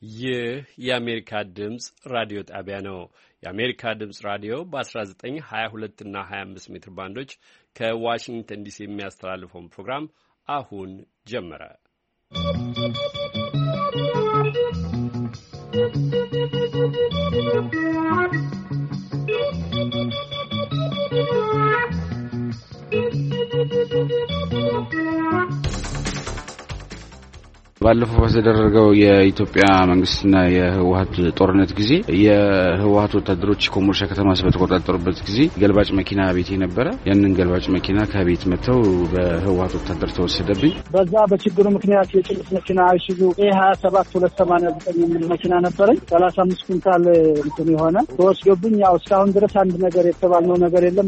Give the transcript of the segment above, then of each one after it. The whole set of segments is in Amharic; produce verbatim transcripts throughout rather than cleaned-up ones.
ይህ የአሜሪካ ድምፅ ራዲዮ ጣቢያ ነው። የአሜሪካ ድምፅ ራዲዮ በ19፣ ሀያ ሁለት እና ሀያ አምስት ሜትር ባንዶች ከዋሽንግተን ዲሲ የሚያስተላልፈውን ፕሮግራም አሁን ጀመረ። ባለፈው በተደረገው የኢትዮጵያ መንግስትና የህወሓት ጦርነት ጊዜ የህወሓት ወታደሮች ኮምቦልቻ ከተማ በተቆጣጠሩበት ጊዜ ገልባጭ መኪና ቤቴ ነበረ። ያንን ገልባጭ መኪና ከቤት መተው በህወሓት ወታደር ተወሰደብኝ። በዛ በችግሩ ምክንያት የጭነት መኪና አይሱዙ ኤ ሀያ ሰባት ሁለት ሰማንያ ዘጠኝ የሚል መኪና ነበረኝ። ሰላሳ አምስት ኩንታል እንትን የሆነ ተወስዶብኝ ያው እስካሁን ድረስ አንድ ነገር የተባልነው ነገር የለም።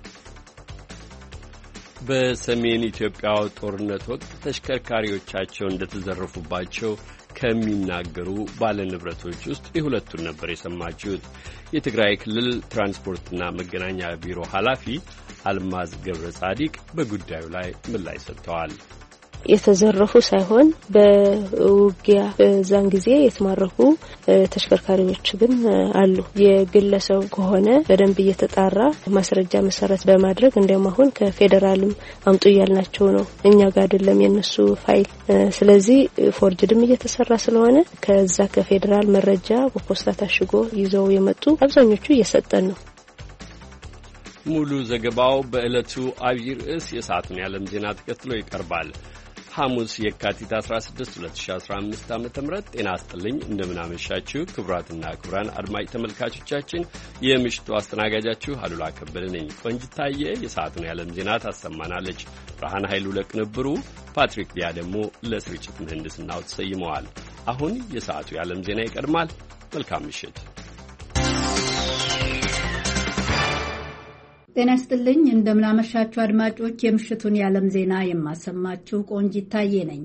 በሰሜን ኢትዮጵያው ጦርነት ወቅት ተሽከርካሪዎቻቸው እንደተዘረፉባቸው ከሚናገሩ ባለንብረቶች ውስጥ የሁለቱን ነበር የሰማችሁት። የትግራይ ክልል ትራንስፖርትና መገናኛ ቢሮ ኃላፊ አልማዝ ገብረ ጻዲቅ በጉዳዩ ላይ ምላሽ ሰጥተዋል። የተዘረፉ ሳይሆን በውጊያ በዛን ጊዜ የተማረኩ ተሽከርካሪዎች ግን አሉ። የግለሰብ ከሆነ በደንብ እየተጣራ ማስረጃ መሰረት በማድረግ እንደውም አሁን ከፌደራልም አምጡ ያልናቸው ነው። እኛ ጋር አይደለም የነሱ ፋይል። ስለዚህ ፎርጅድም እየተሰራ ስለሆነ ከዛ ከፌደራል መረጃ በፖስታ ታሽጎ ይዘው የመጡ አብዛኞቹ እየሰጠን ነው። ሙሉ ዘገባው በዕለቱ አብይ ርዕስ የሰዓቱን የዓለም ዜና ተከትሎ ይቀርባል። ሐሙስ የካቲት አስራ ስድስት ሁለት ሺህ አስራ አምስት ዓመተ ምህረት ጤና ይስጥልኝ። እንደምን አመሻችሁ ክቡራትና ክቡራን አድማጭ ተመልካቾቻችን። የምሽቱ አስተናጋጃችሁ አሉላ ከበደ ነኝ። ቆንጅታዬ የሰዓቱን የዓለም ዜና ታሰማናለች። ብርሃን ኃይሉ ለቅንብሩ፣ ፓትሪክ ቢያ ደግሞ ለስርጭት ምህንድስናው ተሰይመዋል። አሁን የሰዓቱ የዓለም ዜና ይቀድማል። መልካም ምሽት። ጤና ይስጥልኝ። እንደምናመሻችሁ አድማጮች፣ የምሽቱን የዓለም ዜና የማሰማችሁ ቆንጂት ታዬ ነኝ።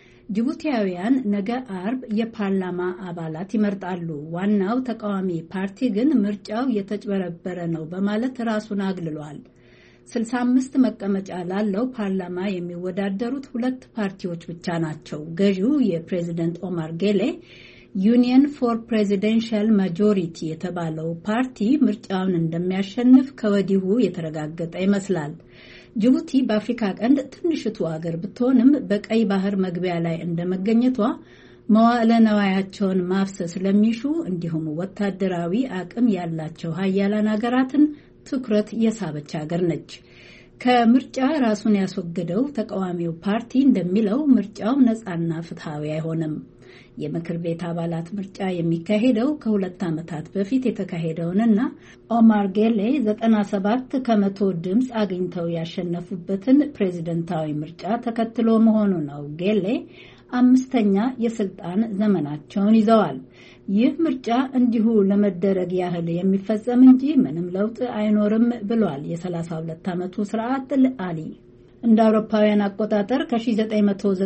ጅቡቲያውያን ነገ አርብ የፓርላማ አባላት ይመርጣሉ። ዋናው ተቃዋሚ ፓርቲ ግን ምርጫው የተጭበረበረ ነው በማለት ራሱን አግልሏል። ስልሳ አምስት መቀመጫ ላለው ፓርላማ የሚወዳደሩት ሁለት ፓርቲዎች ብቻ ናቸው። ገዢው የፕሬዚደንት ኦማር ጌሌ ዩኒየን ፎር ፕሬዚደንሻል ማጆሪቲ የተባለው ፓርቲ ምርጫውን እንደሚያሸንፍ ከወዲሁ የተረጋገጠ ይመስላል። ጅቡቲ በአፍሪካ ቀንድ ትንሽቱ አገር ብትሆንም በቀይ ባህር መግቢያ ላይ እንደመገኘቷ መዋዕለ ነዋያቸውን ማፍሰስ ስለሚሹ እንዲሁም ወታደራዊ አቅም ያላቸው ሀያላን ሀገራትን ትኩረት የሳበች ሀገር ነች። ከምርጫ ራሱን ያስወገደው ተቃዋሚው ፓርቲ እንደሚለው ምርጫው ነፃና ፍትሃዊ አይሆንም። የምክር ቤት አባላት ምርጫ የሚካሄደው ከሁለት ዓመታት በፊት የተካሄደውንና ኦማር ጌሌ ዘጠና ሰባት ከመቶ ድምፅ አግኝተው ያሸነፉበትን ፕሬዝደንታዊ ምርጫ ተከትሎ መሆኑ ነው። ጌሌ አምስተኛ የስልጣን ዘመናቸውን ይዘዋል። ይህ ምርጫ እንዲሁ ለመደረግ ያህል የሚፈጸም እንጂ ምንም ለውጥ አይኖርም ብሏል የሰላሳ ሁለት ዓመቱ ስርዓት አሊ። እንደ አውሮፓውያን አቆጣጠር ከ1999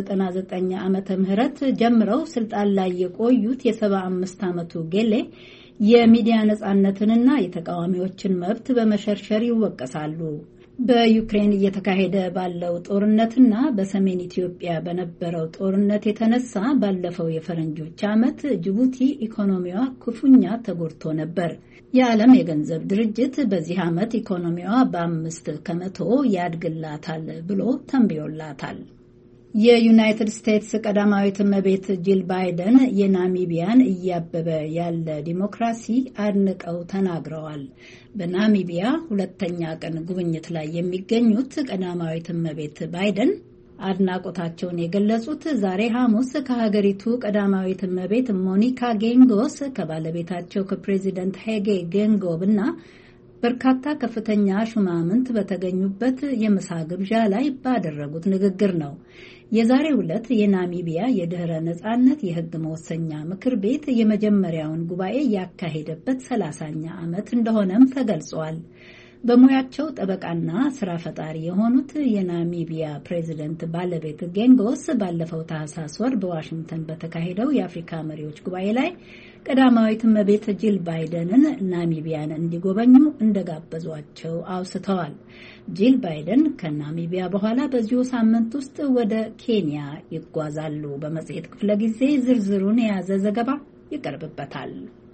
ዓመተ ምህረት ጀምረው ስልጣን ላይ የቆዩት የሰባ አምስት ዓመቱ ጌሌ የሚዲያ ነጻነትንና የተቃዋሚዎችን መብት በመሸርሸር ይወቀሳሉ። በዩክሬን እየተካሄደ ባለው ጦርነትና በሰሜን ኢትዮጵያ በነበረው ጦርነት የተነሳ ባለፈው የፈረንጆች ዓመት ጅቡቲ ኢኮኖሚዋ ክፉኛ ተጎድቶ ነበር። የዓለም የገንዘብ ድርጅት በዚህ ዓመት ኢኮኖሚዋ በአምስት ከመቶ ያድግላታል ብሎ ተንብዮላታል። የዩናይትድ ስቴትስ ቀዳማዊት እመቤት ጂል ባይደን የናሚቢያን እያበበ ያለ ዲሞክራሲ አድንቀው ተናግረዋል። በናሚቢያ ሁለተኛ ቀን ጉብኝት ላይ የሚገኙት ቀዳማዊት እመቤት ባይደን አድናቆታቸውን የገለጹት ዛሬ ሐሙስ ከሀገሪቱ ቀዳማዊት እመቤት ሞኒካ ጌንጎስ ከባለቤታቸው ከፕሬዚደንት ሄጌ ጌንጎብ እና በርካታ ከፍተኛ ሹማምንት በተገኙበት የምሳ ግብዣ ላይ ባደረጉት ንግግር ነው። የዛሬው ዕለት የናሚቢያ የድህረ ነጻነት የሕግ መወሰኛ ምክር ቤት የመጀመሪያውን ጉባኤ ያካሄደበት ሰላሳኛ ዓመት እንደሆነም ተገልጿል። በሙያቸው ጠበቃና ስራ ፈጣሪ የሆኑት የናሚቢያ ፕሬዚደንት ባለቤት ጌንጎስ ባለፈው ታህሳስ ወር በዋሽንግተን በተካሄደው የአፍሪካ መሪዎች ጉባኤ ላይ ቀዳማዊት እመቤት ጂል ባይደንን ናሚቢያን እንዲጎበኙ እንደጋበዟቸው አውስተዋል። ጂል ባይደን ከናሚቢያ በኋላ በዚሁ ሳምንት ውስጥ ወደ ኬንያ ይጓዛሉ። በመጽሔት ክፍለ ጊዜ ዝርዝሩን የያዘ ዘገባ ይቀርብበታል።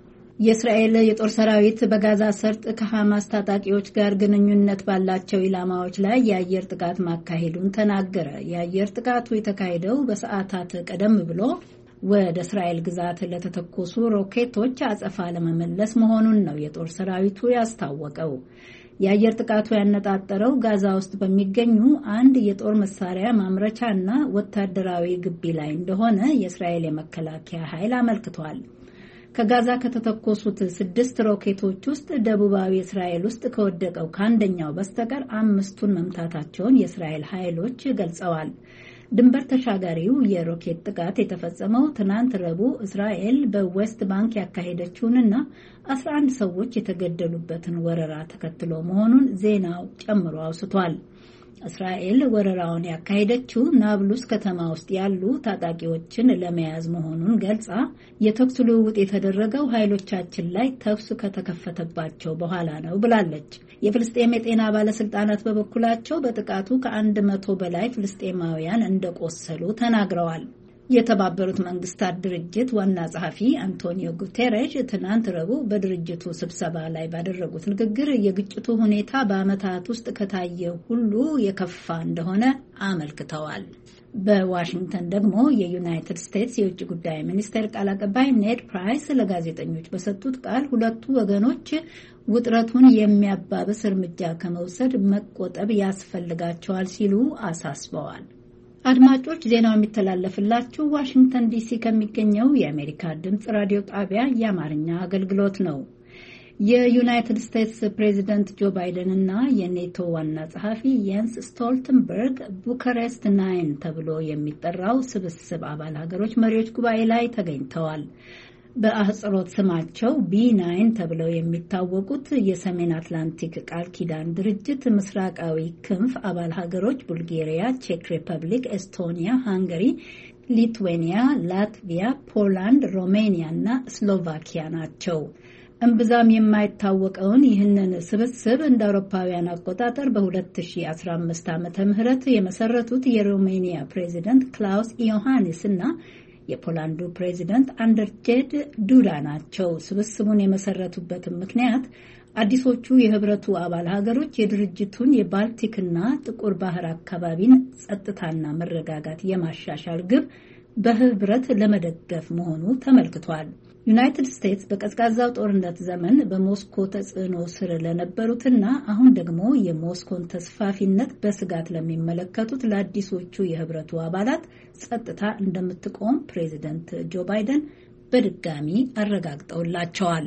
የእስራኤል የጦር ሰራዊት በጋዛ ሰርጥ ከሐማስ ታጣቂዎች ጋር ግንኙነት ባላቸው ኢላማዎች ላይ የአየር ጥቃት ማካሄዱን ተናገረ። የአየር ጥቃቱ የተካሄደው በሰዓታት ቀደም ብሎ ወደ እስራኤል ግዛት ለተተኮሱ ሮኬቶች አጸፋ ለመመለስ መሆኑን ነው የጦር ሰራዊቱ ያስታወቀው። የአየር ጥቃቱ ያነጣጠረው ጋዛ ውስጥ በሚገኙ አንድ የጦር መሳሪያ ማምረቻና ወታደራዊ ግቢ ላይ እንደሆነ የእስራኤል የመከላከያ ኃይል አመልክቷል። ከጋዛ ከተተኮሱት ስድስት ሮኬቶች ውስጥ ደቡባዊ እስራኤል ውስጥ ከወደቀው ከአንደኛው በስተቀር አምስቱን መምታታቸውን የእስራኤል ኃይሎች ገልጸዋል። ድንበር ተሻጋሪው የሮኬት ጥቃት የተፈጸመው ትናንት ረቡዕ እስራኤል በዌስት ባንክ ያካሄደችውንና አስራ አንድ ሰዎች የተገደሉበትን ወረራ ተከትሎ መሆኑን ዜናው ጨምሮ አውስቷል። እስራኤል ወረራውን ያካሄደችው ናብሉስ ከተማ ውስጥ ያሉ ታጣቂዎችን ለመያዝ መሆኑን ገልጻ የተኩስ ልውውጥ የተደረገው ኃይሎቻችን ላይ ተኩስ ከተከፈተባቸው በኋላ ነው ብላለች። የፍልስጤም የጤና ባለስልጣናት በበኩላቸው በጥቃቱ ከአንድ መቶ በላይ ፍልስጤማውያን እንደቆሰሉ ተናግረዋል። የተባበሩት መንግስታት ድርጅት ዋና ጸሐፊ አንቶኒዮ ጉቴሬሽ ትናንት ረቡዕ በድርጅቱ ስብሰባ ላይ ባደረጉት ንግግር የግጭቱ ሁኔታ በዓመታት ውስጥ ከታየው ሁሉ የከፋ እንደሆነ አመልክተዋል። በዋሽንግተን ደግሞ የዩናይትድ ስቴትስ የውጭ ጉዳይ ሚኒስቴር ቃል አቀባይ ኔድ ፕራይስ ለጋዜጠኞች በሰጡት ቃል ሁለቱ ወገኖች ውጥረቱን የሚያባብስ እርምጃ ከመውሰድ መቆጠብ ያስፈልጋቸዋል ሲሉ አሳስበዋል። አድማጮች ዜናው የሚተላለፍላችሁ ዋሽንግተን ዲሲ ከሚገኘው የአሜሪካ ድምጽ ራዲዮ ጣቢያ የአማርኛ አገልግሎት ነው። የዩናይትድ ስቴትስ ፕሬዚደንት ጆ ባይደን እና የኔቶ ዋና ጸሐፊ የንስ ስቶልተንበርግ ቡካሬስት ናይን ተብሎ የሚጠራው ስብስብ አባል ሀገሮች መሪዎች ጉባኤ ላይ ተገኝተዋል። በአህጽሮት ስማቸው ቢ ናይን ተብለው የሚታወቁት የሰሜን አትላንቲክ ቃል ኪዳን ድርጅት ምስራቃዊ ክንፍ አባል ሀገሮች ቡልጋሪያ፣ ቼክ ሪፐብሊክ፣ ኤስቶኒያ፣ ሃንጋሪ፣ ሊትዌኒያ፣ ላትቪያ፣ ፖላንድ፣ ሮሜኒያ እና ስሎቫኪያ ናቸው። እምብዛም የማይታወቀውን ይህንን ስብስብ እንደ አውሮፓውያን አቆጣጠር በ2015 ዓመተ ምህረት የመሰረቱት የሮሜኒያ ፕሬዚደንት ክላውስ ዮሐንስ እና የፖላንዱ ፕሬዚደንት አንደርጄድ ዱዳ ናቸው። ስብስቡን የመሰረቱበትን ምክንያት አዲሶቹ የህብረቱ አባል ሀገሮች የድርጅቱን የባልቲክና ጥቁር ባህር አካባቢን ጸጥታና መረጋጋት የማሻሻል ግብ በህብረት ለመደገፍ መሆኑ ተመልክቷል። ዩናይትድ ስቴትስ በቀዝቃዛው ጦርነት ዘመን በሞስኮ ተጽዕኖ ስር ለነበሩትና አሁን ደግሞ የሞስኮን ተስፋፊነት በስጋት ለሚመለከቱት ለአዲሶቹ የህብረቱ አባላት ጸጥታ እንደምትቆም ፕሬዚደንት ጆ ባይደን በድጋሚ አረጋግጠውላቸዋል።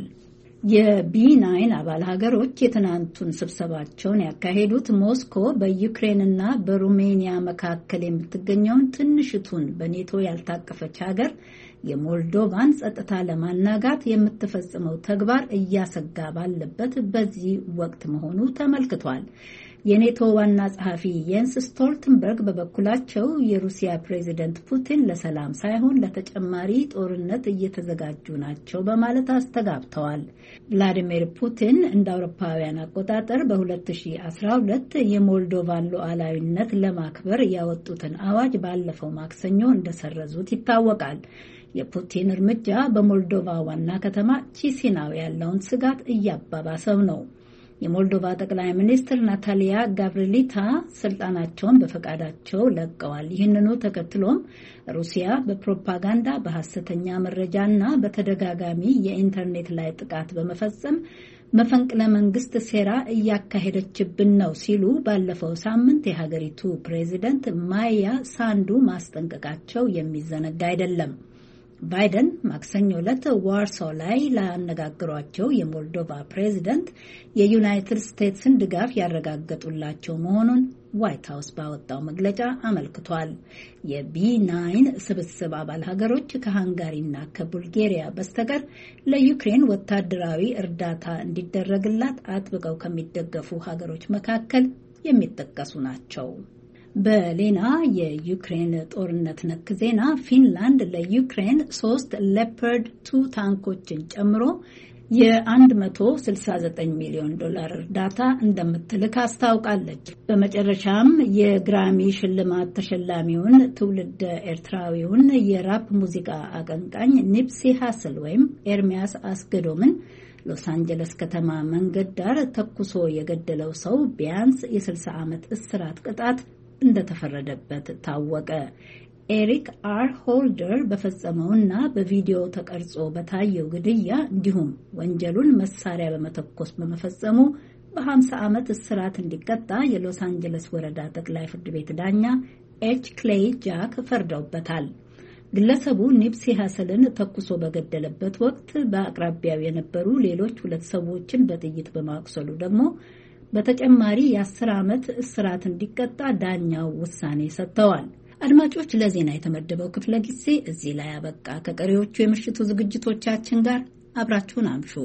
የቢ ናይን አባል ሀገሮች የትናንቱን ስብሰባቸውን ያካሄዱት ሞስኮ በዩክሬንና በሩሜኒያ መካከል የምትገኘውን ትንሽቱን በኔቶ ያልታቀፈች ሀገር የሞልዶቫን ጸጥታ ለማናጋት የምትፈጽመው ተግባር እያሰጋ ባለበት በዚህ ወቅት መሆኑ ተመልክቷል። የኔቶ ዋና ጸሐፊ የንስ ስቶልተንበርግ በበኩላቸው የሩሲያ ፕሬዚደንት ፑቲን ለሰላም ሳይሆን ለተጨማሪ ጦርነት እየተዘጋጁ ናቸው በማለት አስተጋብተዋል። ቭላዲሚር ፑቲን እንደ አውሮፓውያን አቆጣጠር በሁለት ሺህ አስራ ሁለት የሞልዶቫን ሉዓላዊነት ለማክበር ያወጡትን አዋጅ ባለፈው ማክሰኞ እንደሰረዙት ይታወቃል። የፑቲን እርምጃ በሞልዶቫ ዋና ከተማ ቺሲናው ያለውን ስጋት እያባባሰው ነው። የሞልዶቫ ጠቅላይ ሚኒስትር ናታሊያ ጋቭሪሊታ ስልጣናቸውን በፈቃዳቸው ለቀዋል። ይህንኑ ተከትሎም ሩሲያ በፕሮፓጋንዳ በሐሰተኛ መረጃና በተደጋጋሚ የኢንተርኔት ላይ ጥቃት በመፈጸም መፈንቅለ መንግስት ሴራ እያካሄደችብን ነው ሲሉ ባለፈው ሳምንት የሀገሪቱ ፕሬዚደንት ማያ ሳንዱ ማስጠንቀቃቸው የሚዘነጋ አይደለም። ባይደን ማክሰኞ ዕለት ዋርሶ ላይ ላነጋግሯቸው የሞልዶቫ ፕሬዚደንት የዩናይትድ ስቴትስን ድጋፍ ያረጋገጡላቸው መሆኑን ዋይት ሃውስ ባወጣው መግለጫ አመልክቷል። የቢ ናይን ስብስብ አባል ሀገሮች ከሃንጋሪና ከቡልጋሪያ በስተቀር ለዩክሬን ወታደራዊ እርዳታ እንዲደረግላት አጥብቀው ከሚደገፉ ሀገሮች መካከል የሚጠቀሱ ናቸው። በሌላ የዩክሬን ጦርነት ነክ ዜና ፊንላንድ ለዩክሬን ሶስት ሌፐርድ ቱ ታንኮችን ጨምሮ የ169 ሚሊዮን ዶላር እርዳታ እንደምትልክ አስታውቃለች። በመጨረሻም የግራሚ ሽልማት ተሸላሚውን ትውልድ ኤርትራዊውን የራፕ ሙዚቃ አቀንቃኝ ኒፕሲ ሃስል ወይም ኤርሚያስ አስገዶምን ሎስ አንጀለስ ከተማ መንገድ ዳር ተኩሶ የገደለው ሰው ቢያንስ የ60 ዓመት እስራት ቅጣት እንደተፈረደበት ታወቀ። ኤሪክ አር ሆልደር በፈጸመውና በቪዲዮ ተቀርጾ በታየው ግድያ እንዲሁም ወንጀሉን መሳሪያ በመተኮስ በመፈጸሙ በ50 ዓመት እስራት እንዲቀጣ የሎስ አንጀለስ ወረዳ ጠቅላይ ፍርድ ቤት ዳኛ ኤች ክሌይ ጃክ ፈርደውበታል። ግለሰቡ ኒፕሲ ሃስልን ተኩሶ በገደለበት ወቅት በአቅራቢያው የነበሩ ሌሎች ሁለት ሰዎችን በጥይት በማቁሰሉ ደግሞ በተጨማሪ የ10 ዓመት እስራት እንዲቀጣ ዳኛው ውሳኔ ሰጥተዋል። አድማጮች፣ ለዜና የተመደበው ክፍለ ጊዜ እዚህ ላይ አበቃ። ከቀሪዎቹ የምሽቱ ዝግጅቶቻችን ጋር አብራችሁን አምሹ።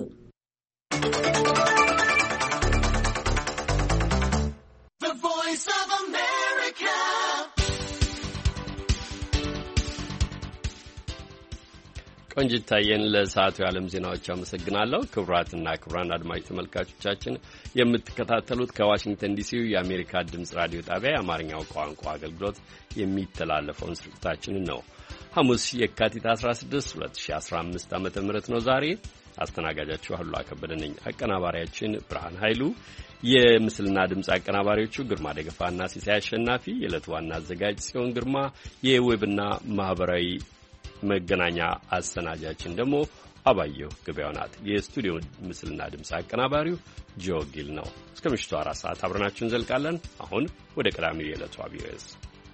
ቆንጅታየን ለሰዓቱ የዓለም ዜናዎች አመሰግናለሁ። ክቡራትና ክቡራን አድማጭ ተመልካቾቻችን የምትከታተሉት ከዋሽንግተን ዲሲው የአሜሪካ ድምፅ ራዲዮ ጣቢያ የአማርኛው ቋንቋ አገልግሎት የሚተላለፈውን ስርጭታችንን ነው። ሐሙስ የካቲት አስራ ስድስት ሁለት ሺህ አስራ አምስት ዓመተ ምህረት ነው ዛሬ። አስተናጋጃችሁ አሉላ ከበደ ነኝ። አቀናባሪያችን ብርሃን ኃይሉ፣ የምስልና ድምፅ አቀናባሪዎቹ ግርማ ደገፋና ሲሳይ አሸናፊ፣ የዕለቱ ዋና አዘጋጅ ጽዮን ግርማ፣ የዌብና ማህበራዊ መገናኛ አሰናጃችን ደግሞ አባየሁ ገበያው ናት። የስቱዲዮ ምስልና ድምፅ አቀናባሪው ጆ ጊል ነው። እስከ ምሽቱ አራት ሰዓት አብረናችሁ እንዘልቃለን። አሁን ወደ ቀዳሚው የዕለቱ አብይ ርዕስ።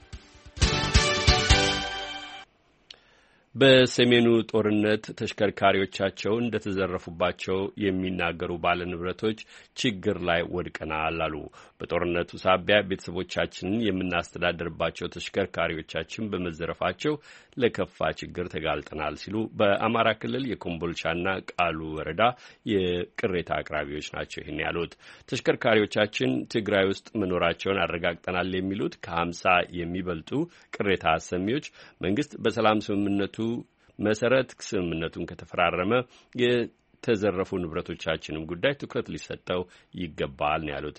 በሰሜኑ ጦርነት ተሽከርካሪዎቻቸው እንደተዘረፉባቸው የሚናገሩ ባለንብረቶች ችግር ላይ ወድቀናል አሉ። በጦርነቱ ሳቢያ ቤተሰቦቻችንን የምናስተዳድርባቸው ተሽከርካሪዎቻችን በመዘረፋቸው ለከፋ ችግር ተጋልጠናል ሲሉ በአማራ ክልል የኮምቦልቻና ቃሉ ወረዳ የቅሬታ አቅራቢዎች ናቸው ይህን ያሉት። ተሽከርካሪዎቻችን ትግራይ ውስጥ መኖራቸውን አረጋግጠናል የሚሉት ከሀምሳ የሚበልጡ ቅሬታ አሰሚዎች መንግስት በሰላም ስምምነቱ መሰረት ስምምነቱን ከተፈራረመ የተዘረፉ ንብረቶቻችንም ጉዳይ ትኩረት ሊሰጠው ይገባል ነው ያሉት።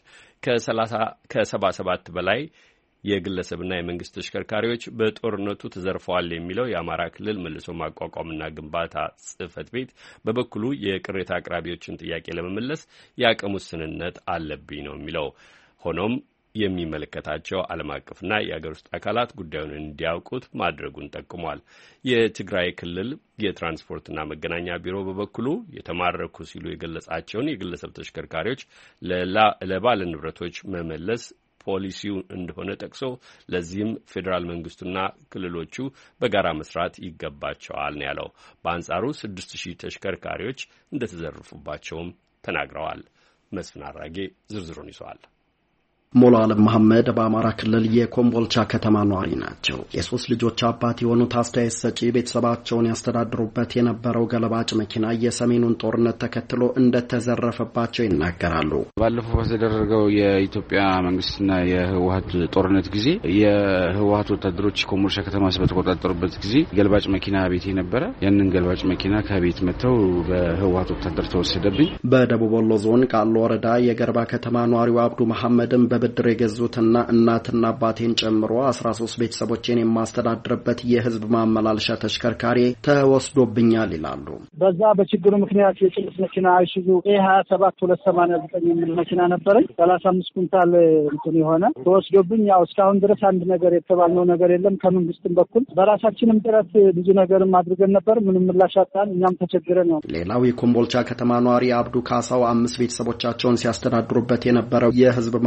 ከሰባ ሰባት በላይ የግለሰብና የመንግስት ተሽከርካሪዎች በጦርነቱ ተዘርፈዋል የሚለው የአማራ ክልል መልሶ ማቋቋምና ግንባታ ጽሕፈት ቤት በበኩሉ የቅሬታ አቅራቢዎችን ጥያቄ ለመመለስ የአቅም ውስንነት አለብኝ ነው የሚለው። ሆኖም የሚመለከታቸው ዓለም አቀፍና የአገር ውስጥ አካላት ጉዳዩን እንዲያውቁት ማድረጉን ጠቁሟል። የትግራይ ክልል የትራንስፖርትና መገናኛ ቢሮ በበኩሉ የተማረኩ ሲሉ የገለጻቸውን የግለሰብ ተሽከርካሪዎች ለባለ ንብረቶች መመለስ ፖሊሲው እንደሆነ ጠቅሶ ለዚህም ፌዴራል መንግስቱና ክልሎቹ በጋራ መስራት ይገባቸዋል ነው ያለው። በአንጻሩ ስድስት ሺህ ተሽከርካሪዎች እንደተዘረፉባቸውም ተናግረዋል። መስፍን አራጌ ዝርዝሩን ይዟል። ሞላ አለም መሐመድ በአማራ ክልል የኮምቦልቻ ከተማ ኗሪ ናቸው። የሶስት ልጆች አባት የሆኑት አስተያየት ሰጪ ቤተሰባቸውን ያስተዳድሩበት የነበረው ገለባጭ መኪና የሰሜኑን ጦርነት ተከትሎ እንደተዘረፈባቸው ይናገራሉ። ባለፈው በተደረገው የኢትዮጵያ መንግስትና የህወሓት ጦርነት ጊዜ የህወሓት ወታደሮች ኮምቦልቻ ከተማ በተቆጣጠሩበት ጊዜ ገልባጭ መኪና ቤቴ ነበረ። ያንን ገልባጭ መኪና ከቤት መተው በህወሓት ወታደር ተወሰደብኝ። በደቡብ ወሎ ዞን ቃሉ ወረዳ የገርባ ከተማ ኗሪው አብዱ መሐመድም በብድር የገዙትና እናትና አባቴን ጨምሮ አስራ ሶስት ቤተሰቦችን የማስተዳድርበት የህዝብ ማመላለሻ ተሽከርካሪ ተወስዶብኛል ይላሉ። በዛ በችግሩ ምክንያት የጭነት መኪና አይሱዙ ኤ ሀያ ሰባት ሁለት ሰማንያ ዘጠኝ የሚል መኪና ነበረኝ። ሰላሳ አምስት ኩንታል እንትን የሆነ ተወስዶብኝ ያው እስካሁን ድረስ አንድ ነገር የተባልነው ነገር የለም። ከመንግስትም በኩል በራሳችንም ጥረት ብዙ ነገርም አድርገን ነበር። ምንም ምላሽ አጣን። እኛም ተቸግረን ነው። ሌላው የኮምቦልቻ ከተማ ኗሪ አብዱ ካሳው አምስት ቤተሰቦቻቸውን ሲያስተዳድሩበት የነበረው የህዝብ ማመላለሻ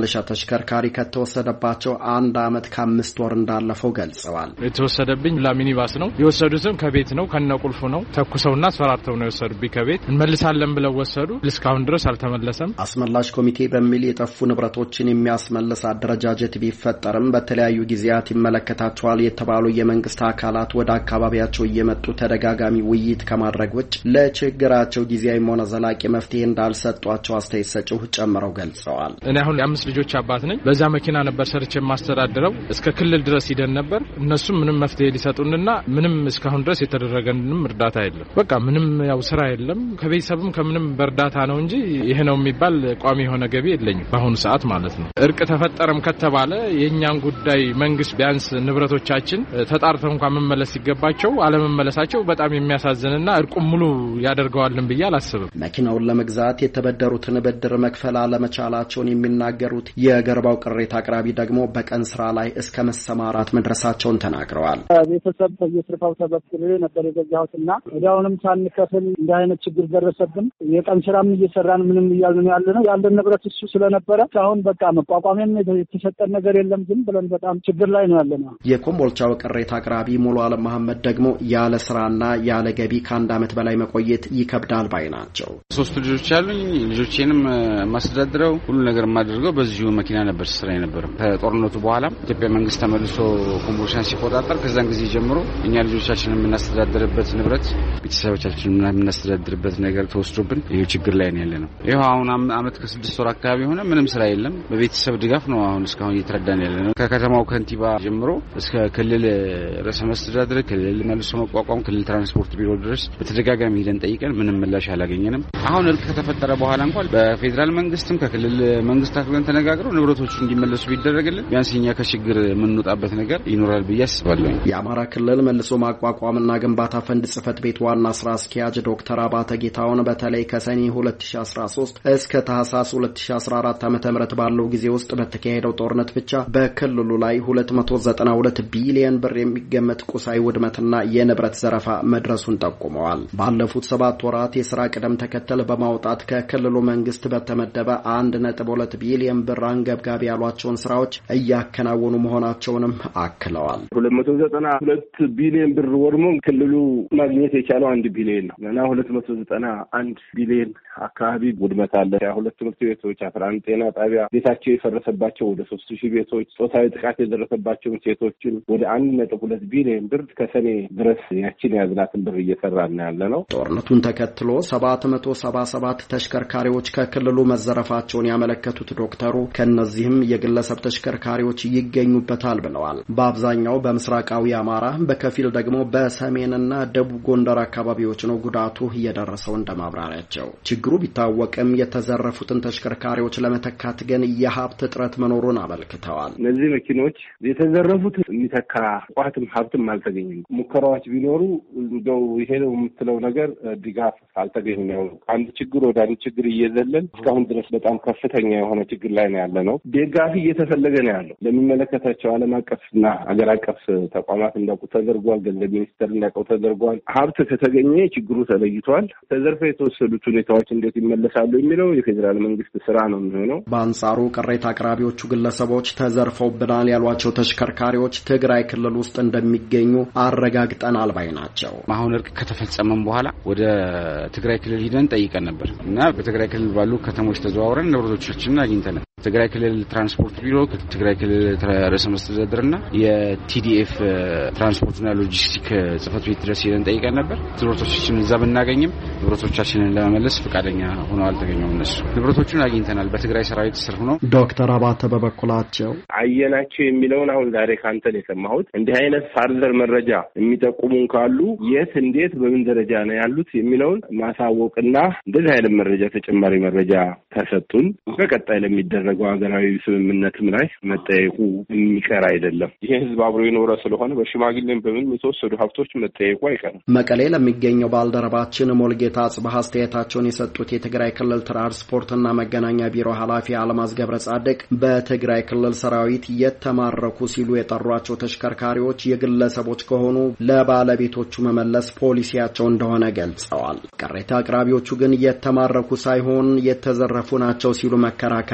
የሀበሻ ተሽከርካሪ ከተወሰደባቸው አንድ አመት ከአምስት ወር እንዳለፈው ገልጸዋል። የተወሰደብኝ ላሚኒባስ ነው። የወሰዱትም ከቤት ነው፣ ከነቁልፉ ነው። ተኩሰውና አስፈራርተው ነው የወሰዱብኝ ከቤት። እንመልሳለን ብለው ወሰዱ። እስካሁን ድረስ አልተመለሰም። አስመላሽ ኮሚቴ በሚል የጠፉ ንብረቶችን የሚያስመልስ አደረጃጀት ቢፈጠርም በተለያዩ ጊዜያት ይመለከታቸዋል የተባሉ የመንግስት አካላት ወደ አካባቢያቸው እየመጡ ተደጋጋሚ ውይይት ከማድረግ ውጭ ለችግራቸው ጊዜያዊ ሆነ ዘላቂ መፍትሄ እንዳልሰጧቸው አስተያየት ሰጪው ጨምረው ገልጸዋል። እኔ አሁን የአምስት ልጆች አባት ነኝ። በዛ መኪና ነበር ሰርቼ ማስተዳድረው። እስከ ክልል ድረስ ሂደን ነበር። እነሱም ምንም መፍትሄ ሊሰጡንና ምንም እስካሁን ድረስ የተደረገንም እርዳታ የለም። በቃ ምንም ያው ስራ የለም። ከቤተሰብም ከምንም በእርዳታ ነው እንጂ ይሄ ነው የሚባል ቋሚ የሆነ ገቢ የለኝም በአሁኑ ሰዓት ማለት ነው። እርቅ ተፈጠረም ከተባለ የኛን ጉዳይ መንግስት ቢያንስ ንብረቶቻችን ተጣርተው እንኳን መመለስ ሲገባቸው አለመመለሳቸው በጣም የሚያሳዝንና እርቁም ሙሉ ያደርገዋልን ብዬ አላስብም። መኪናውን ለመግዛት የተበደሩትን ብድር መክፈል አለመቻላቸውን የሚናገሩት የገርባው ቅሬታ አቅራቢ ደግሞ በቀን ስራ ላይ እስከ መሰማራት መድረሳቸውን ተናግረዋል። ቤተሰብ በየስርፋው ተበክሬ ነበር የገዛሁትና ወዲያውንም ሳንከፍል እንደ አይነት ችግር ደረሰብን። የቀን ስራም እየሰራን ምንም እያልን ያለ ነው ያለን ንብረት እሱ ስለነበረ አሁን በቃ መቋቋሚያም የተሰጠን ነገር የለም። ግን ብለን በጣም ችግር ላይ ነው ያለነው። የኮምቦልቻው ቅሬታ አቅራቢ ሙሉ አለም መሐመድ ደግሞ ያለ ስራና ያለ ገቢ ከአንድ አመት በላይ መቆየት ይከብዳል ባይ ናቸው። ሶስት ልጆች ያሉኝ ልጆቼንም ማስተዳድረው ሁሉ ነገር ማድረገው በዚሁ መኪና ነበር ስራ የነበረው። ከጦርነቱ በኋላ ኢትዮጵያ መንግስት ተመልሶ ኮምቦልቻን ሲቆጣጠር ከዛን ጊዜ ጀምሮ እኛ ልጆቻችንን የምናስተዳድርበት ንብረት ቤተሰቦቻችንን የምናስተዳድርበት ነገር ተወስዶብን ይሄ ችግር ላይ ነው ያለነው። ይሄው አሁን አመት ከስድስት ወር አካባቢ ሆነ ምንም ስራ የለም። በቤተሰብ ድጋፍ ነው አሁን እስካሁን እየተረዳን ያለነው። ከከተማው ከንቲባ ጀምሮ እስከ ክልል ርዕሰ መስተዳድር፣ ክልል መልሶ መቋቋም፣ ክልል ትራንስፖርት ቢሮ ድረስ በተደጋጋሚ ሄደን ጠይቀን ምንም ምላሽ አላገኘንም። አሁን እርቅ ከተፈጠረ በኋላ እንኳን በፌዴራል መንግስትም ከክልል መንግስታት ጋር ተነጋግረው ንብረቶቹ እንዲመለሱ ቢደረግልን ቢያንስ እኛ ከችግር የምንወጣበት ነገር ይኖራል ብዬ አስባለሁ። የአማራ ክልል መልሶ ማቋቋምና ግንባታ ፈንድ ጽህፈት ቤት ዋና ስራ አስኪያጅ ዶክተር አባተ ጌታውን በተለይ ከሰኔ ሁለት ሺህ አስራ ሶስት እስከ ታህሳስ ሁለት ሺህ አስራ አራት ዓ.ም ባለው ጊዜ ውስጥ በተካሄደው ጦርነት ብቻ በክልሉ ላይ ሁለት መቶ ዘጠና ሁለት ቢሊዮን ብር የሚገመት ቁሳዊ ውድመትና የንብረት ዘረፋ መድረሱን ጠቁመዋል። ባለፉት ሰባት ወራት የስራ ቅደም ተከተል በማውጣት ከክልሉ መንግስት በተመደበ አንድ ነጥብ ሁለት ቢሊዮን ብር አንገብጋቢ ያሏቸውን ስራዎች እያከናወኑ መሆናቸውንም አክለዋል። ሁለት መቶ ዘጠና ሁለት ቢሊዮን ብር ወድሞ ክልሉ ማግኘት የቻለው አንድ ቢሊዮን ነው። ገና ሁለት መቶ ዘጠና አንድ ቢሊዮን አካባቢ ውድመት አለ። ሁለት ትምህርት ቤቶች፣ አስራ አንድ ጤና ጣቢያ፣ ቤታቸው የፈረሰባቸው ወደ ሶስት ሺህ ቤቶች፣ ጾታዊ ጥቃት የደረሰባቸውን ሴቶችን ወደ አንድ ነጥብ ሁለት ቢሊዮን ብር ከሰኔ ድረስ ያችን ያዝናትን ብር እየሰራን ያለ ነው። ጦርነቱን ተከትሎ ሰባት መቶ ሰባ ሰባት ተሽከርካሪዎች ከክልሉ መዘረፋቸውን ያመለከቱት ዶክተሩ ከነዚህም የግለሰብ ተሽከርካሪዎች ይገኙበታል ብለዋል። በአብዛኛው በምስራቃዊ አማራ፣ በከፊል ደግሞ በሰሜንና ደቡብ ጎንደር አካባቢዎች ነው ጉዳቱ እየደረሰው እንደማብራሪያቸው። ችግሩ ቢታወቅም የተዘረፉትን ተሽከርካሪዎች ለመተካት ግን የሀብት እጥረት መኖሩን አመልክተዋል። እነዚህ መኪኖች የተዘረፉት የሚተካ ቋትም ሀብትም አልተገኘም። ሙከራዎች ቢኖሩ እንደው ይሄ ነው የምትለው ነገር ድጋፍ አልተገኘም። አንድ ችግር ወደ አንድ ችግር እየዘለል እስካሁን ድረስ በጣም ከፍተኛ የሆነ ችግር ላይ ነው ያለ ነው። ደጋፊ እየተፈለገ ነው ያለው። ለሚመለከታቸው ዓለም አቀፍና አገር አቀፍ ተቋማት እንዳውቁ ተደርጓል። ገንዘብ ሚኒስቴር እንዳውቀው ተደርጓል። ሀብት ከተገኘ ችግሩ ተለይቷል። ተዘርፈው የተወሰዱት ሁኔታዎች እንዴት ይመለሳሉ የሚለው የፌዴራል መንግስት ስራ ነው የሚሆነው። በአንጻሩ ቅሬታ አቅራቢዎቹ ግለሰቦች ተዘርፈውብናል ያሏቸው ተሽከርካሪዎች ትግራይ ክልል ውስጥ እንደሚገኙ አረጋግጠናል ባይ ናቸው። አሁን እርቅ ከተፈጸመም በኋላ ወደ ትግራይ ክልል ሄደን ጠይቀን ነበር እና በትግራይ ክልል ባሉ ከተሞች ተዘዋውረን ንብረቶቻችንን አግኝተናል። ትግራይ ክልል ትራንስፖርት ቢሮ፣ ትግራይ ክልል ርዕሰ መስተዳድርና የቲዲኤፍ ትራንስፖርትና ሎጂስቲክ ጽህፈት ቤት ድረስ ሄደን ጠይቀን ነበር። ንብረቶቻችንን እዛ ብናገኝም ንብረቶቻችንን ለመመለስ ፈቃደኛ ሆነው አልተገኙም። እነሱ ንብረቶቹን አግኝተናል በትግራይ ሰራዊት ስር ሆነው። ዶክተር አባተ በበኩላቸው አየናቸው የሚለውን አሁን ዛሬ ካንተን የሰማሁት እንዲህ አይነት ፋርዘር መረጃ የሚጠቁሙን ካሉ የት፣ እንዴት፣ በምን ደረጃ ነው ያሉት የሚለውን ማሳወቅና እንደዚህ አይነት መረጃ ተጨማሪ መረጃ ተሰጡን በቀጣይ ለሚደረገው ሀገራዊ ስምምነትም ላይ መጠየቁ የሚቀር አይደለም። ይሄ ህዝብ አብሮ የኖረ ስለሆነ በሽማግሌም በምን የተወሰዱ ሀብቶች መጠየቁ አይቀርም። መቀሌ ለሚገኘው ባልደረባችን ሞልጌታ አጽባህ አስተያየታቸውን የሰጡት የትግራይ ክልል ትራንስፖርትና መገናኛ ቢሮ ኃላፊ አለማዝ ገብረ ጻድቅ በትግራይ ክልል ሰራዊት የተማረኩ ሲሉ የጠሯቸው ተሽከርካሪዎች የግለሰቦች ከሆኑ ለባለቤቶቹ መመለስ ፖሊሲያቸው እንደሆነ ገልጸዋል። ቅሬታ አቅራቢዎቹ ግን የተማረኩ ሳይሆን የተዘረፉ ናቸው ሲሉ መከራከሪያ ያቀርባሉ።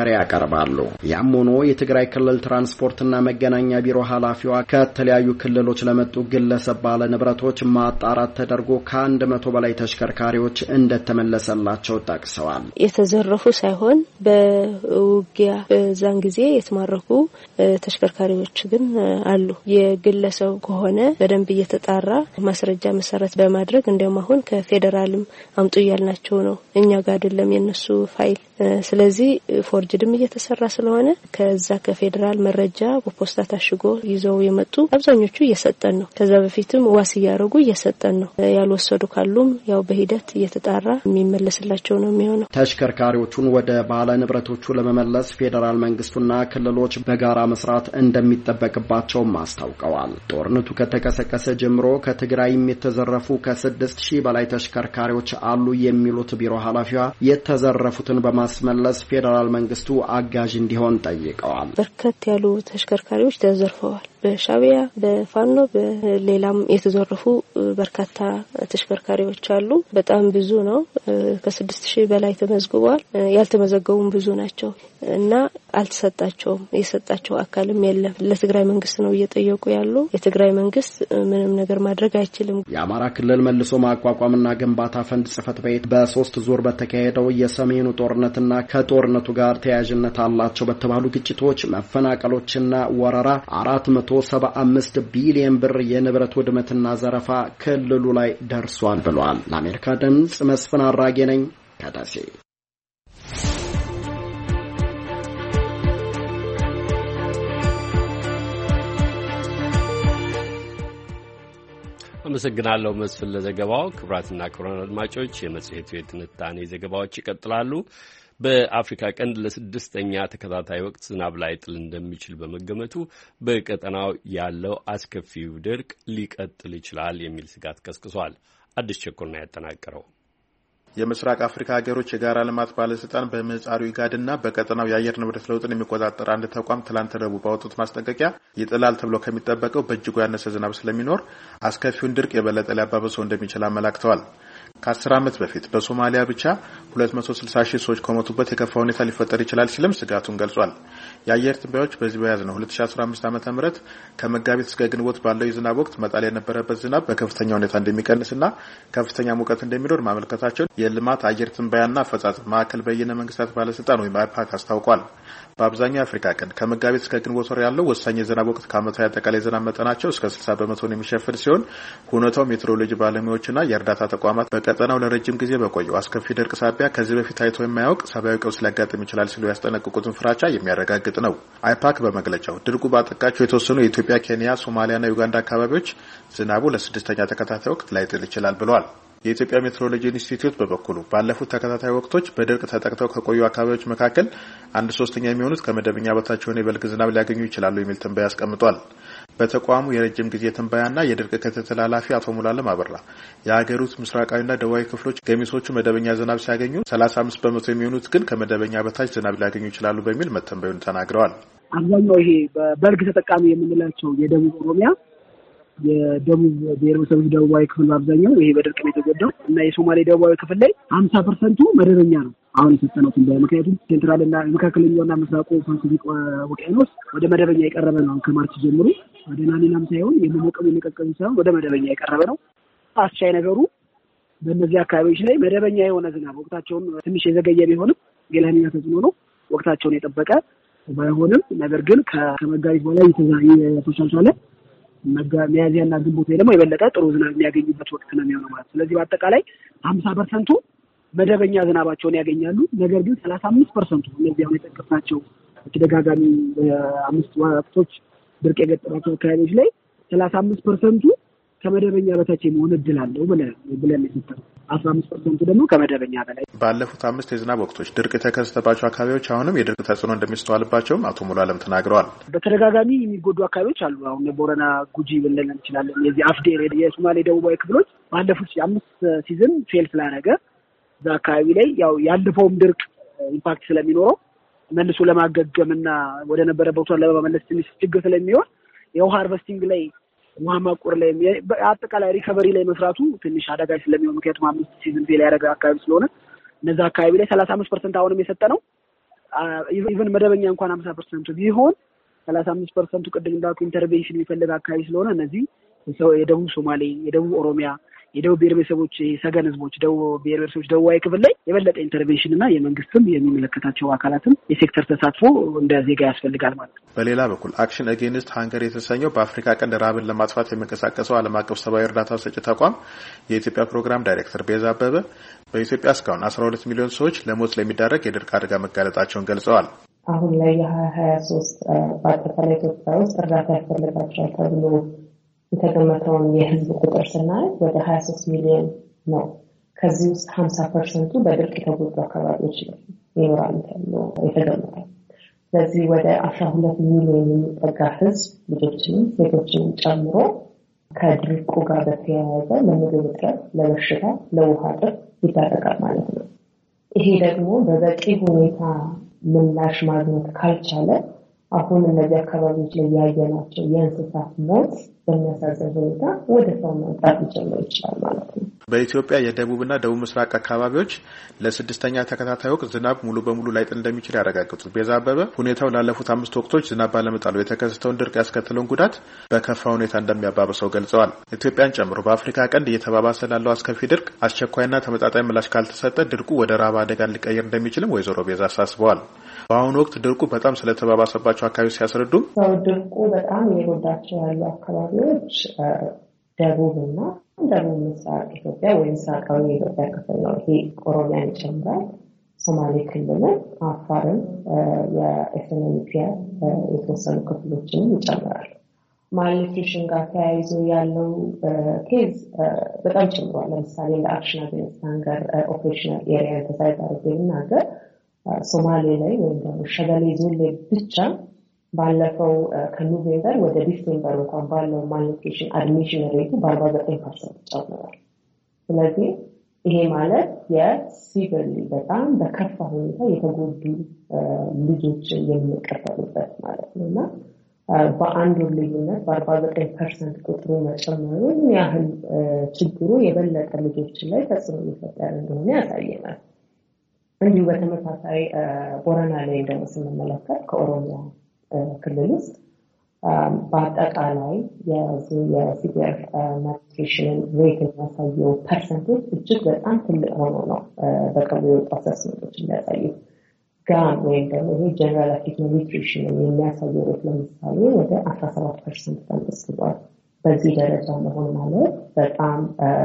ያቀርባሉ። ያም ሆኖ የትግራይ ክልል ትራንስፖርትና መገናኛ ቢሮ ኃላፊዋ ከተለያዩ ክልሎች ለመጡ ግለሰብ ባለ ንብረቶች ማጣራት ተደርጎ ከአንድ መቶ በላይ ተሽከርካሪዎች እንደተመለሰላቸው ጠቅሰዋል። የተዘረፉ ሳይሆን በውጊያ በዛን ጊዜ የተማረኩ ተሽከርካሪዎች ግን አሉ። የግለሰብ ከሆነ በደንብ እየተጣራ ማስረጃ መሰረት በማድረግ እንደውም አሁን ከፌደራልም አምጡ ያልናቸው ነው። እኛ ጋር አይደለም የነሱ ፋይል። ስለዚህ ፎርጅድም እየተሰራ ስለሆነ ከዛ ከፌደራል መረጃ በፖስታ ታሽጎ ይዘው የመጡ አብዛኞቹ እየሰጠን ነው። ከዛ በፊትም ዋስ ያረጉ እየሰጠን ነው። ያልወሰዱ ካሉም ያው በሂደት እየተጣራ የሚመለስላቸው ነው የሚሆነው። ተሽከርካሪዎቹን ወደ ባለ ንብረቶቹ ለመመለስ ፌደራል መንግስቱና ክልሎች በጋራ መስራት እንደሚጠበቅባቸው አስታውቀዋል። ጦርነቱ ከተቀሰቀሰ ጀምሮ ከትግራይም የተዘረፉ ከስድስት ሺህ በላይ ተሽከርካሪዎች አሉ የሚሉት ቢሮ ኃላፊዋ የተዘረፉትን በማስመለስ ፌደራል መንግስቱ አጋዥ እንዲሆን ጠይቀዋል። በርከት ያሉ ተሽከርካሪዎች ተዘርፈዋል። በሻቢያ በፋኖ በሌላም የተዘረፉ በርካታ ተሽከርካሪዎች አሉ። በጣም ብዙ ነው። ከስድስት ሺህ በላይ ተመዝግበዋል። ያልተመዘገቡም ብዙ ናቸው እና አልተሰጣቸውም። የሰጣቸው አካልም የለም። ለትግራይ መንግስት ነው እየጠየቁ ያሉ። የትግራይ መንግስት ምንም ነገር ማድረግ አይችልም። የአማራ ክልል መልሶ ማቋቋምና ግንባታ ፈንድ ጽፈት ቤት በሶስት ዙር በተካሄደው የሰሜኑ ጦርነትና ከጦርነቱ ጋር ተያያዥነት አላቸው በተባሉ ግጭቶች፣ መፈናቀሎችና ወረራ አራት መቶ ሰባ አምስት ቢሊዮን ብር የንብረት ውድመትና ዘረፋ ክልሉ ላይ ደርሷል ብሏል። ለአሜሪካ ድምጽ መስፍን አራጌ ነኝ ከደሴ። አመሰግናለሁ መስፍን ለዘገባው። ክቡራትና ክቡራን አድማጮች የመጽሔቱ የትንታኔ ዘገባዎች ይቀጥላሉ። በአፍሪካ ቀንድ ለስድስተኛ ተከታታይ ወቅት ዝናብ ላይ ጥል እንደሚችል በመገመቱ በቀጠናው ያለው አስከፊው ድርቅ ሊቀጥል ይችላል የሚል ስጋት ቀስቅሷል። አዲስ ቸኮል ነው ያጠናቀረው። የምስራቅ አፍሪካ ሀገሮች የጋራ ልማት ባለስልጣን በምህጻሩ ኢጋድና በቀጠናው የአየር ንብረት ለውጥን የሚቆጣጠር አንድ ተቋም ትላንት ረቡዕ ባወጡት ማስጠንቀቂያ ይጥላል ተብሎ ከሚጠበቀው በእጅጉ ያነሰ ዝናብ ስለሚኖር አስከፊውን ድርቅ የበለጠ ሊያባብሰው እንደሚችል አመላክተዋል። ከአስር ዓመት በፊት በሶማሊያ ብቻ ሁለት መቶ ስልሳ ሺህ ሰዎች ከሞቱበት የከፋ ሁኔታ ሊፈጠር ይችላል ሲልም ስጋቱን ገልጿል። የአየር ትንበያዎች በዚህ በያዝነው ሁለት ሺህ አስራ አምስት ዓመተ ምህረት ከመጋቢት እስከ ግንቦት ባለው የዝናብ ወቅት መጣል የነበረበት ዝናብ በከፍተኛ ሁኔታ እንደሚቀንስና ከፍተኛ ሙቀት እንደሚኖር ማመልከታቸውን የልማት አየር ትንበያና አፈጻጸም ማዕከል በየነ መንግስታት ባለስልጣን ወይም አይፓክ አስታውቋል። በአብዛኛው አፍሪካ ቀንድ ከመጋቢት እስከ ግንቦት ወር ያለው ወሳኝ የዝናብ ወቅት ከዓመታዊ አጠቃላይ ዝናብ መጠናቸው እስከ ስልሳ በመቶ የሚሸፍን ሲሆን ሁኔታው ሜትሮሎጂ ባለሙያዎችና የእርዳታ ተቋማት በቀጠናው ለረጅም ጊዜ በቆየው አስከፊ ድርቅ ሳቢያ ከዚህ በፊት ታይቶ የማያውቅ ሰብአዊ ቀውስ ሊያጋጥም ይችላል ሲሉ ያስጠነቅቁትን ፍራቻ የሚያረጋግጥ ነው። አይፓክ በመግለጫው ድርቁ ባጠቃቸው የተወሰኑ የኢትዮጵያ፣ ኬንያ፣ ሶማሊያና ዩጋንዳ አካባቢዎች ዝናቡ ለስድስተኛ ተከታታይ ወቅት ላይጥል ይችላል ብለዋል። የኢትዮጵያ ሜትሮሎጂ ኢንስቲትዩት በበኩሉ ባለፉት ተከታታይ ወቅቶች በድርቅ ተጠቅተው ከቆዩ አካባቢዎች መካከል አንድ ሶስተኛ የሚሆኑት ከመደበኛ በታች የሆነ የበልግ ዝናብ ሊያገኙ ይችላሉ የሚል ትንበያ አስቀምጧል። በተቋሙ የረጅም ጊዜ ትንበያና የድርቅ ክትትል ኃላፊ አቶ ሙላለም አበራ የሀገሪቱ ምስራቃዊና ደቡባዊ ክፍሎች ገሚሶቹ መደበኛ ዝናብ ሲያገኙ ሰላሳ አምስት በመቶ የሚሆኑት ግን ከመደበኛ በታች ዝናብ ሊያገኙ ይችላሉ በሚል መተንበዩን ተናግረዋል። አብዛኛው ይሄ በበልግ ተጠቃሚ የምንላቸው የደቡብ ኦሮሚያ የደቡብ ብሔረሰቦች ደቡባዊ ክፍል አብዛኛው ይሄ በድርቅ ነው የተጎዳው እና የሶማሌ ደቡባዊ ክፍል ላይ ሀምሳ ፐርሰንቱ መደበኛ ነው አሁን የተሰጠነው ትንበያ። ምክንያቱም ሴንትራልና መካከለኛውና ምስራቁ ፓሲፊክ ውቅያኖስ ወደ መደበኛ የቀረበ ነው። ከማርች ጀምሮ ወደ ላኒናም ሳይሆን የሚሞቀው የሚቀቀም ሳይሆን ወደ መደበኛ የቀረበ ነው። አስቻይ ነገሩ በእነዚህ አካባቢዎች ላይ መደበኛ የሆነ ዝናብ ወቅታቸውን ትንሽ የዘገየ ቢሆንም የላኒና ተጽዕኖ ነው ወቅታቸውን የጠበቀ ባይሆንም ነገር ግን ከመጋቢት በላይ የተሻሻለ ሚያዝያና ግንቦት ላይ ደግሞ የበለጠ ጥሩ ዝናብ የሚያገኙበት ወቅት ነው የሚሆነው ማለት። ስለዚህ በአጠቃላይ ሀምሳ ፐርሰንቱ መደበኛ ዝናባቸውን ያገኛሉ። ነገር ግን ሰላሳ አምስት ፐርሰንቱ እነዚህ አሁን የጠቀስናቸው ተደጋጋሚ አምስት ወቅቶች ድርቅ የገጠማቸው አካባቢዎች ላይ ሰላሳ አምስት ፐርሰንቱ ከመደበኛ በታች የመሆን እድል አለው ብለን ብለን የሰጠነው አስራ አምስት ፐርሰንት ደግሞ ከመደበኛ በላይ። ባለፉት አምስት የዝናብ ወቅቶች ድርቅ የተከሰተባቸው አካባቢዎች አሁንም የድርቅ ተጽዕኖ እንደሚስተዋልባቸውም አቶ ሙሉዓለም ተናግረዋል። በተደጋጋሚ የሚጎዱ አካባቢዎች አሉ። አሁን የቦረና ጉጂ ብለን እንችላለን። የዚህ አፍዴር የሶማሌ ደቡባዊ ክፍሎች ባለፉት አምስት ሲዝን ፌል ስላደረገ እዛ አካባቢ ላይ ያው ያለፈውም ድርቅ ኢምፓክት ስለሚኖረው መልሶ ለማገገምና ወደ ነበረበት ቦታ ለመመለስ ትንሽ ችግር ስለሚሆን የውሃ ሃርቨስቲንግ ላይ ውሃ ማቆር ላይ አጠቃላይ ሪከቨሪ ላይ መስራቱ ትንሽ አደጋች ስለሚሆን ምክንያቱም አምስት ሲዝን ፌል ያደረገ አካባቢ ስለሆነ እነዛ አካባቢ ላይ ሰላሳ አምስት ፐርሰንት አሁንም የሰጠነው ኢቭን መደበኛ እንኳን ሀምሳ ፐርሰንት ቢሆን ሰላሳ አምስት ፐርሰንት ቅድም እንዳልኩ ኢንተርቬንሽን የሚፈልግ አካባቢ ስለሆነ እነዚህ የደቡብ ሶማሌ፣ የደቡብ ኦሮሚያ፣ የደቡብ ብሔር ብሔረሰቦች ሰገን ህዝቦች፣ ደቡብ ብሔር ብሔረሰቦች ደቡባዊ ክፍል ላይ የበለጠ ኢንተርቬንሽን እና የመንግስትም የሚመለከታቸው አካላትም የሴክተር ተሳትፎ እንደ ዜጋ ያስፈልጋል ማለት ነው። በሌላ በኩል አክሽን አጌንስት ሃንገር የተሰኘው በአፍሪካ ቀንድ ረሃብን ለማጥፋት የሚንቀሳቀሰው ዓለም አቀፍ ሰብአዊ እርዳታ ሰጪ ተቋም የኢትዮጵያ ፕሮግራም ዳይሬክተር ቤዛ አበበ በኢትዮጵያ እስካሁን አስራ ሁለት ሚሊዮን ሰዎች ለሞት ለሚዳረግ የድርቅ አደጋ መጋለጣቸውን ገልጸዋል። አሁን ላይ የሀያ ሀያ ሶስት በአጠቃላይ ኢትዮጵያ ውስጥ እርዳታ ያስፈልጋቸዋል ተብሎ የተገመተውን የህዝብ ቁጥር ስናይ ወደ ሀያ ሶስት ሚሊዮን ነው። ከዚህ ውስጥ ሀምሳ ፐርሰንቱ በድርቅ የተጎዱ አካባቢዎች ይኖራሉ ተብሎ የተገመተው። ስለዚህ ወደ አስራ ሁለት ሚሊዮን የሚጠጋ ህዝብ ልጆችንም ሴቶችንም ጨምሮ ከድርቁ ጋር በተያያዘ ለምግብ እጥረት፣ ለበሽታ፣ ለውሃ እጥረት ይዳረጋል ማለት ነው። ይሄ ደግሞ በበቂ ሁኔታ ምላሽ ማግኘት ካልቻለ አሁን እነዚህ አካባቢዎች ላይ ያየናቸው የእንስሳት ሞት በሚያሳዝን ሁኔታ ወደ ሰው መምጣት ሊጀምር ይችላል ማለት ነው። በኢትዮጵያ የደቡብና ደቡብ ምስራቅ አካባቢዎች ለስድስተኛ ተከታታይ ወቅት ዝናብ ሙሉ በሙሉ ላይጥል እንደሚችል ያረጋግጡት ቤዛ አበበ ሁኔታው ላለፉት አምስት ወቅቶች ዝናብ ባለመጣሉ የተከሰተውን ድርቅ ያስከተለውን ጉዳት በከፋ ሁኔታ እንደሚያባብሰው ገልጸዋል። ኢትዮጵያን ጨምሮ በአፍሪካ ቀንድ እየተባባሰ ላለው አስከፊ ድርቅ አስቸኳይና ተመጣጣኝ ምላሽ ካልተሰጠ ድርቁ ወደ ረሃብ አደጋ ሊቀየር እንደሚችልም ወይዘሮ ቤዛ አሳስበዋል። በአሁኑ ወቅት ድርቁ በጣም ስለተባባሰባቸው አካባቢዎች ሲያስረዱም ድርቁ በጣም የጎዳቸው ያሉ አካባቢዎች ደቡብና ደቡብ ምስራቅ ኢትዮጵያ ወይም ምስራቃዊ የኢትዮጵያ ክፍል ነው። ይሄ ኦሮሚያን ይጨምራል፣ ሶማሌ ክልልን፣ አፋርን፣ የኢትዮጵያ የተወሰኑ ክፍሎችን ይጨምራል። ማልኒትሪሽን ጋር ተያይዞ ያለው ኬዝ በጣም ጨምሯል። ለምሳሌ ለአክሽን አጌንስት ሃንገር ኦፕሬሽናል ኤሪያ ተሳይት አድርገን ነገር ሶማሌ ላይ ወይም ደግሞ ሸገሌ ዞን ላይ ብቻ ባለፈው ከኖቬምበር ወደ ዲሴምበር እንኳን ባለው ማልኒትሪሽን አድሚሽን ሬቱ በአርባ ዘጠኝ ፐርሰንት ጨምሯል። ስለዚህ ይሄ ማለት የሲቪርሊ በጣም በከፋ ሁኔታ የተጎዱ ልጆችን የሚቀበሉበት ማለት ነው እና በአንድ ወር ልዩነት በአርባ ዘጠኝ ፐርሰንት ቁጥሩ መጨመሩ ያህል ችግሩ የበለጠ ልጆች ላይ ተጽዕኖ ሊፈጠር እንደሆነ ያሳየናል። እንዲሁ በተመሳሳይ ቦረና ላይ ደግሞ ስንመለከት ከኦሮሚያ ክልል ውስጥ በአጠቃላይ የሲቪር ማልኒትሪሽን ሬት የሚያሳየው ፐርሰንቶች እጅግ በጣም ትልቅ ሆኖ ነው በቅርቡ የወጡ አሰስመንቶች የሚያሳዩት። ጋን ወይም ደግሞ ይሄ ጀነራል አኪዩት ማልኒትሪሽን የሚያሳየው ሬት ለምሳሌ ወደ አስራ ሰባት ፐርሰንት ተንቀሳቅሷል። በዚህ ደረጃ መሆን ማለት በጣም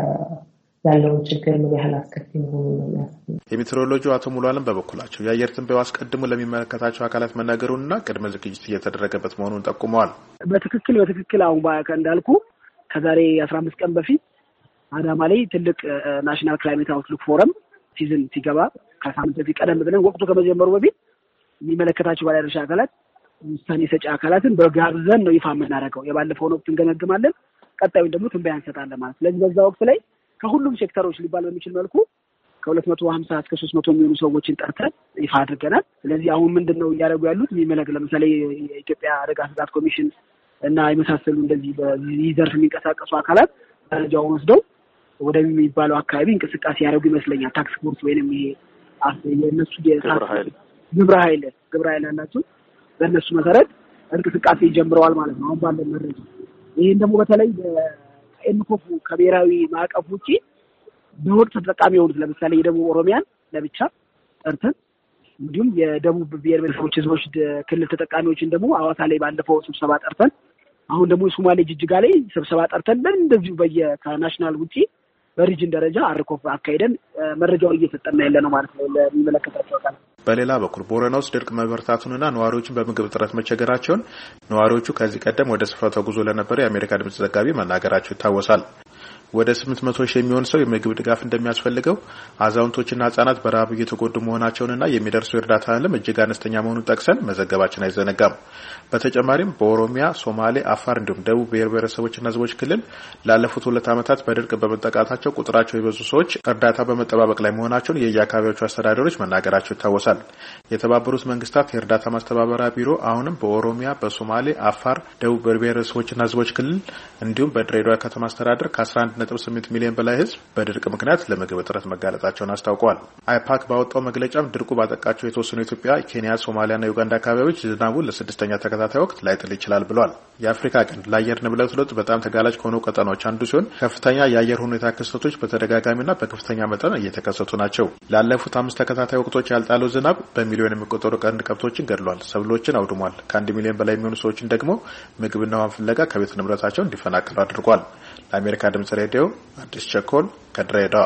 ያለውን ችግር ምን ያህል አስከፊ መሆኑን ነው የሚያሳየው። የሜትሮሎጂ አቶ ሙሉ አለም በበኩላቸው የአየር ትንበያው አስቀድሞ ለሚመለከታቸው አካላት መናገሩንና ቅድመ ዝግጅት እየተደረገበት መሆኑን ጠቁመዋል። በትክክል በትክክል አሁን ባያከ እንዳልኩ ከዛሬ አስራ አምስት ቀን በፊት አዳማ ላይ ትልቅ ናሽናል ክላይሜት አውትሉክ ፎረም ሲዝን ሲገባ ከሳምንት በፊት ቀደም ብለን ወቅቱ ከመጀመሩ በፊት የሚመለከታቸው ባለድርሻ አካላት ውሳኔ ሰጪ አካላትን በጋብዘን ነው ይፋ የምናደርገው። የባለፈውን ወቅት እንገመግማለን፣ ቀጣዩን ደግሞ ትንበያ እንሰጣለን ማለት። ስለዚህ በዛ ወቅት ላይ ከሁሉም ሴክተሮች ሊባል በሚችል መልኩ ከሁለት መቶ ሀምሳ እስከ ሶስት መቶ የሚሆኑ ሰዎችን ጠርተን ይፋ አድርገናል። ስለዚህ አሁን ምንድነው እያደረጉ ያሉት የሚመለክ ለምሳሌ የኢትዮጵያ አደጋ ስጋት ኮሚሽን እና የመሳሰሉ እንደዚህ በዚህ ዘርፍ የሚንቀሳቀሱ አካላት ደረጃውን ወስደው ወደሚባለው አካባቢ እንቅስቃሴ ያደርጉ ይመስለኛል። ታክስ ፎርስ ወይንም ይሄ የነሱ የግብረ ኃይል ግብረ ኃይል ግብረ ኃይል አላቸው። በእነሱ መሰረት እንቅስቃሴ ጀምረዋል ማለት ነው አሁን ባለው መረጃ። ይሄን ደግሞ በተለይ ኤንኮፍ ከብሔራዊ ማዕቀፍ ውጪ በወቅት ተጠቃሚ የሆኑት ለምሳሌ የደቡብ ኦሮሚያን ለብቻ ጠርተን እንዲሁም የደቡብ ብሔር ብሔረሰቦች ህዝቦች ክልል ተጠቃሚዎችን ደግሞ አዋሳ ላይ ባለፈው ስብሰባ ጠርተን አሁን ደግሞ የሶማሌ ጅጅጋ ላይ ስብሰባ ጠርተን እንደዚሁ በየናሽናል ውጪ በሪጅን ደረጃ አርኮፍ አካሄደን መረጃውን እየሰጠን ያለ ነው ማለት ነው ለሚመለከታቸው አካላት። በሌላ በኩል ቦረና ውስጥ ድርቅ መበርታቱንና ነዋሪዎችን በምግብ እጥረት መቸገራቸውን ነዋሪዎቹ ከዚህ ቀደም ወደ ስፍራው ተጉዞ ለነበረው የአሜሪካ ድምጽ ዘጋቢ መናገራቸው ይታወሳል። ወደ ስምንት መቶ ሺህ የሚሆን ሰው የምግብ ድጋፍ እንደሚያስፈልገው አዛውንቶችና ህጻናት በረሃብ እየተጎዱ መሆናቸውንና የሚደርሰው እርዳታ እህልም እጅግ አነስተኛ መሆኑን ጠቅሰን መዘገባችን አይዘነጋም። በተጨማሪም በኦሮሚያ፣ ሶማሌ፣ አፋር እንዲሁም ደቡብ ብሔር ብሔረሰቦችና ህዝቦች ክልል ላለፉት ሁለት ዓመታት በድርቅ በመጠቃታቸው ቁጥራቸው የበዙ ሰዎች እርዳታ በመጠባበቅ ላይ መሆናቸውን የየአካባቢዎቹ አስተዳደሮች መናገራቸው ይታወሳል። የተባበሩት መንግስታት የእርዳታ ማስተባበሪያ ቢሮ አሁንም በኦሮሚያ፣ በሶማሌ፣ አፋር፣ ደቡብ ብሔር ብሔረሰቦችና ህዝቦች ክልል እንዲሁም በድሬዳዋ ከተማ አስተዳደር ከአስራ አንድ ነጥብ ስምንት ሚሊዮን በላይ ህዝብ በድርቅ ምክንያት ለምግብ እጥረት መጋለጣቸውን አስታውቀዋል። አይፓክ ባወጣው መግለጫም ድርቁ ባጠቃቸው የተወሰኑ ኢትዮጵያ፣ ኬንያ፣ ሶማሊያና ዩጋንዳ አካባቢዎች ዝናቡ ለስድስተኛ ተከታታይ ወቅት ላይጥል ይችላል ብሏል። የአፍሪካ ቀንድ ለአየር ንብረት ለውጥ በጣም ተጋላጭ ከሆኑ ቀጠናዎች አንዱ ሲሆን ከፍተኛ የአየር ሁኔታ ክስተቶች በተደጋጋሚና በከፍተኛ መጠን እየተከሰቱ ናቸው። ላለፉት አምስት ተከታታይ ወቅቶች ያልጣለው ዝናብ በሚሊዮን የሚቆጠሩ ቀንድ ከብቶችን ገድሏል፣ ሰብሎችን አውድሟል። ከአንድ ሚሊዮን በላይ የሚሆኑ ሰዎችን ደግሞ ምግብና ውሃ ፍለጋ ከቤት ንብረታቸው እንዲፈናቀሉ አድርጓል። ለአሜሪካ ድምጽ ሬዲዮ አዲስ ቸኮል ከድሬዳዋ።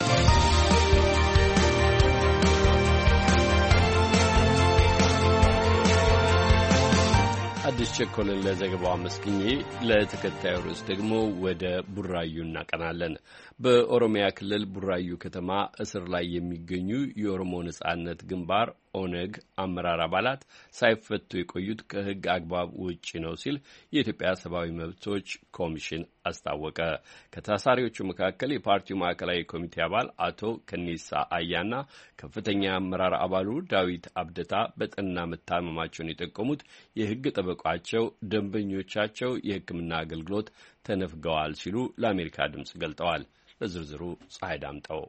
አዲስ ቸኮልን ለዘገባው አመስግኜ ለተከታዩ ርዕስ ደግሞ ወደ ቡራዩ እናቀናለን። በኦሮሚያ ክልል ቡራዩ ከተማ እስር ላይ የሚገኙ የኦሮሞ ነጻነት ግንባር ኦነግ አመራር አባላት ሳይፈቱ የቆዩት ከሕግ አግባብ ውጪ ነው ሲል የኢትዮጵያ ሰብአዊ መብቶች ኮሚሽን አስታወቀ። ከታሳሪዎቹ መካከል የፓርቲው ማዕከላዊ ኮሚቴ አባል አቶ ከኒሳ አያና ከፍተኛ አመራር አባሉ ዳዊት አብደታ በጠና መታመማቸውን የጠቆሙት የሕግ ጠበቃቸው ደንበኞቻቸው የሕክምና አገልግሎት ተነፍገዋል ሲሉ ለአሜሪካ ድምጽ ገልጠዋል። ለዝርዝሩ ፀሐይ ዳምጠው።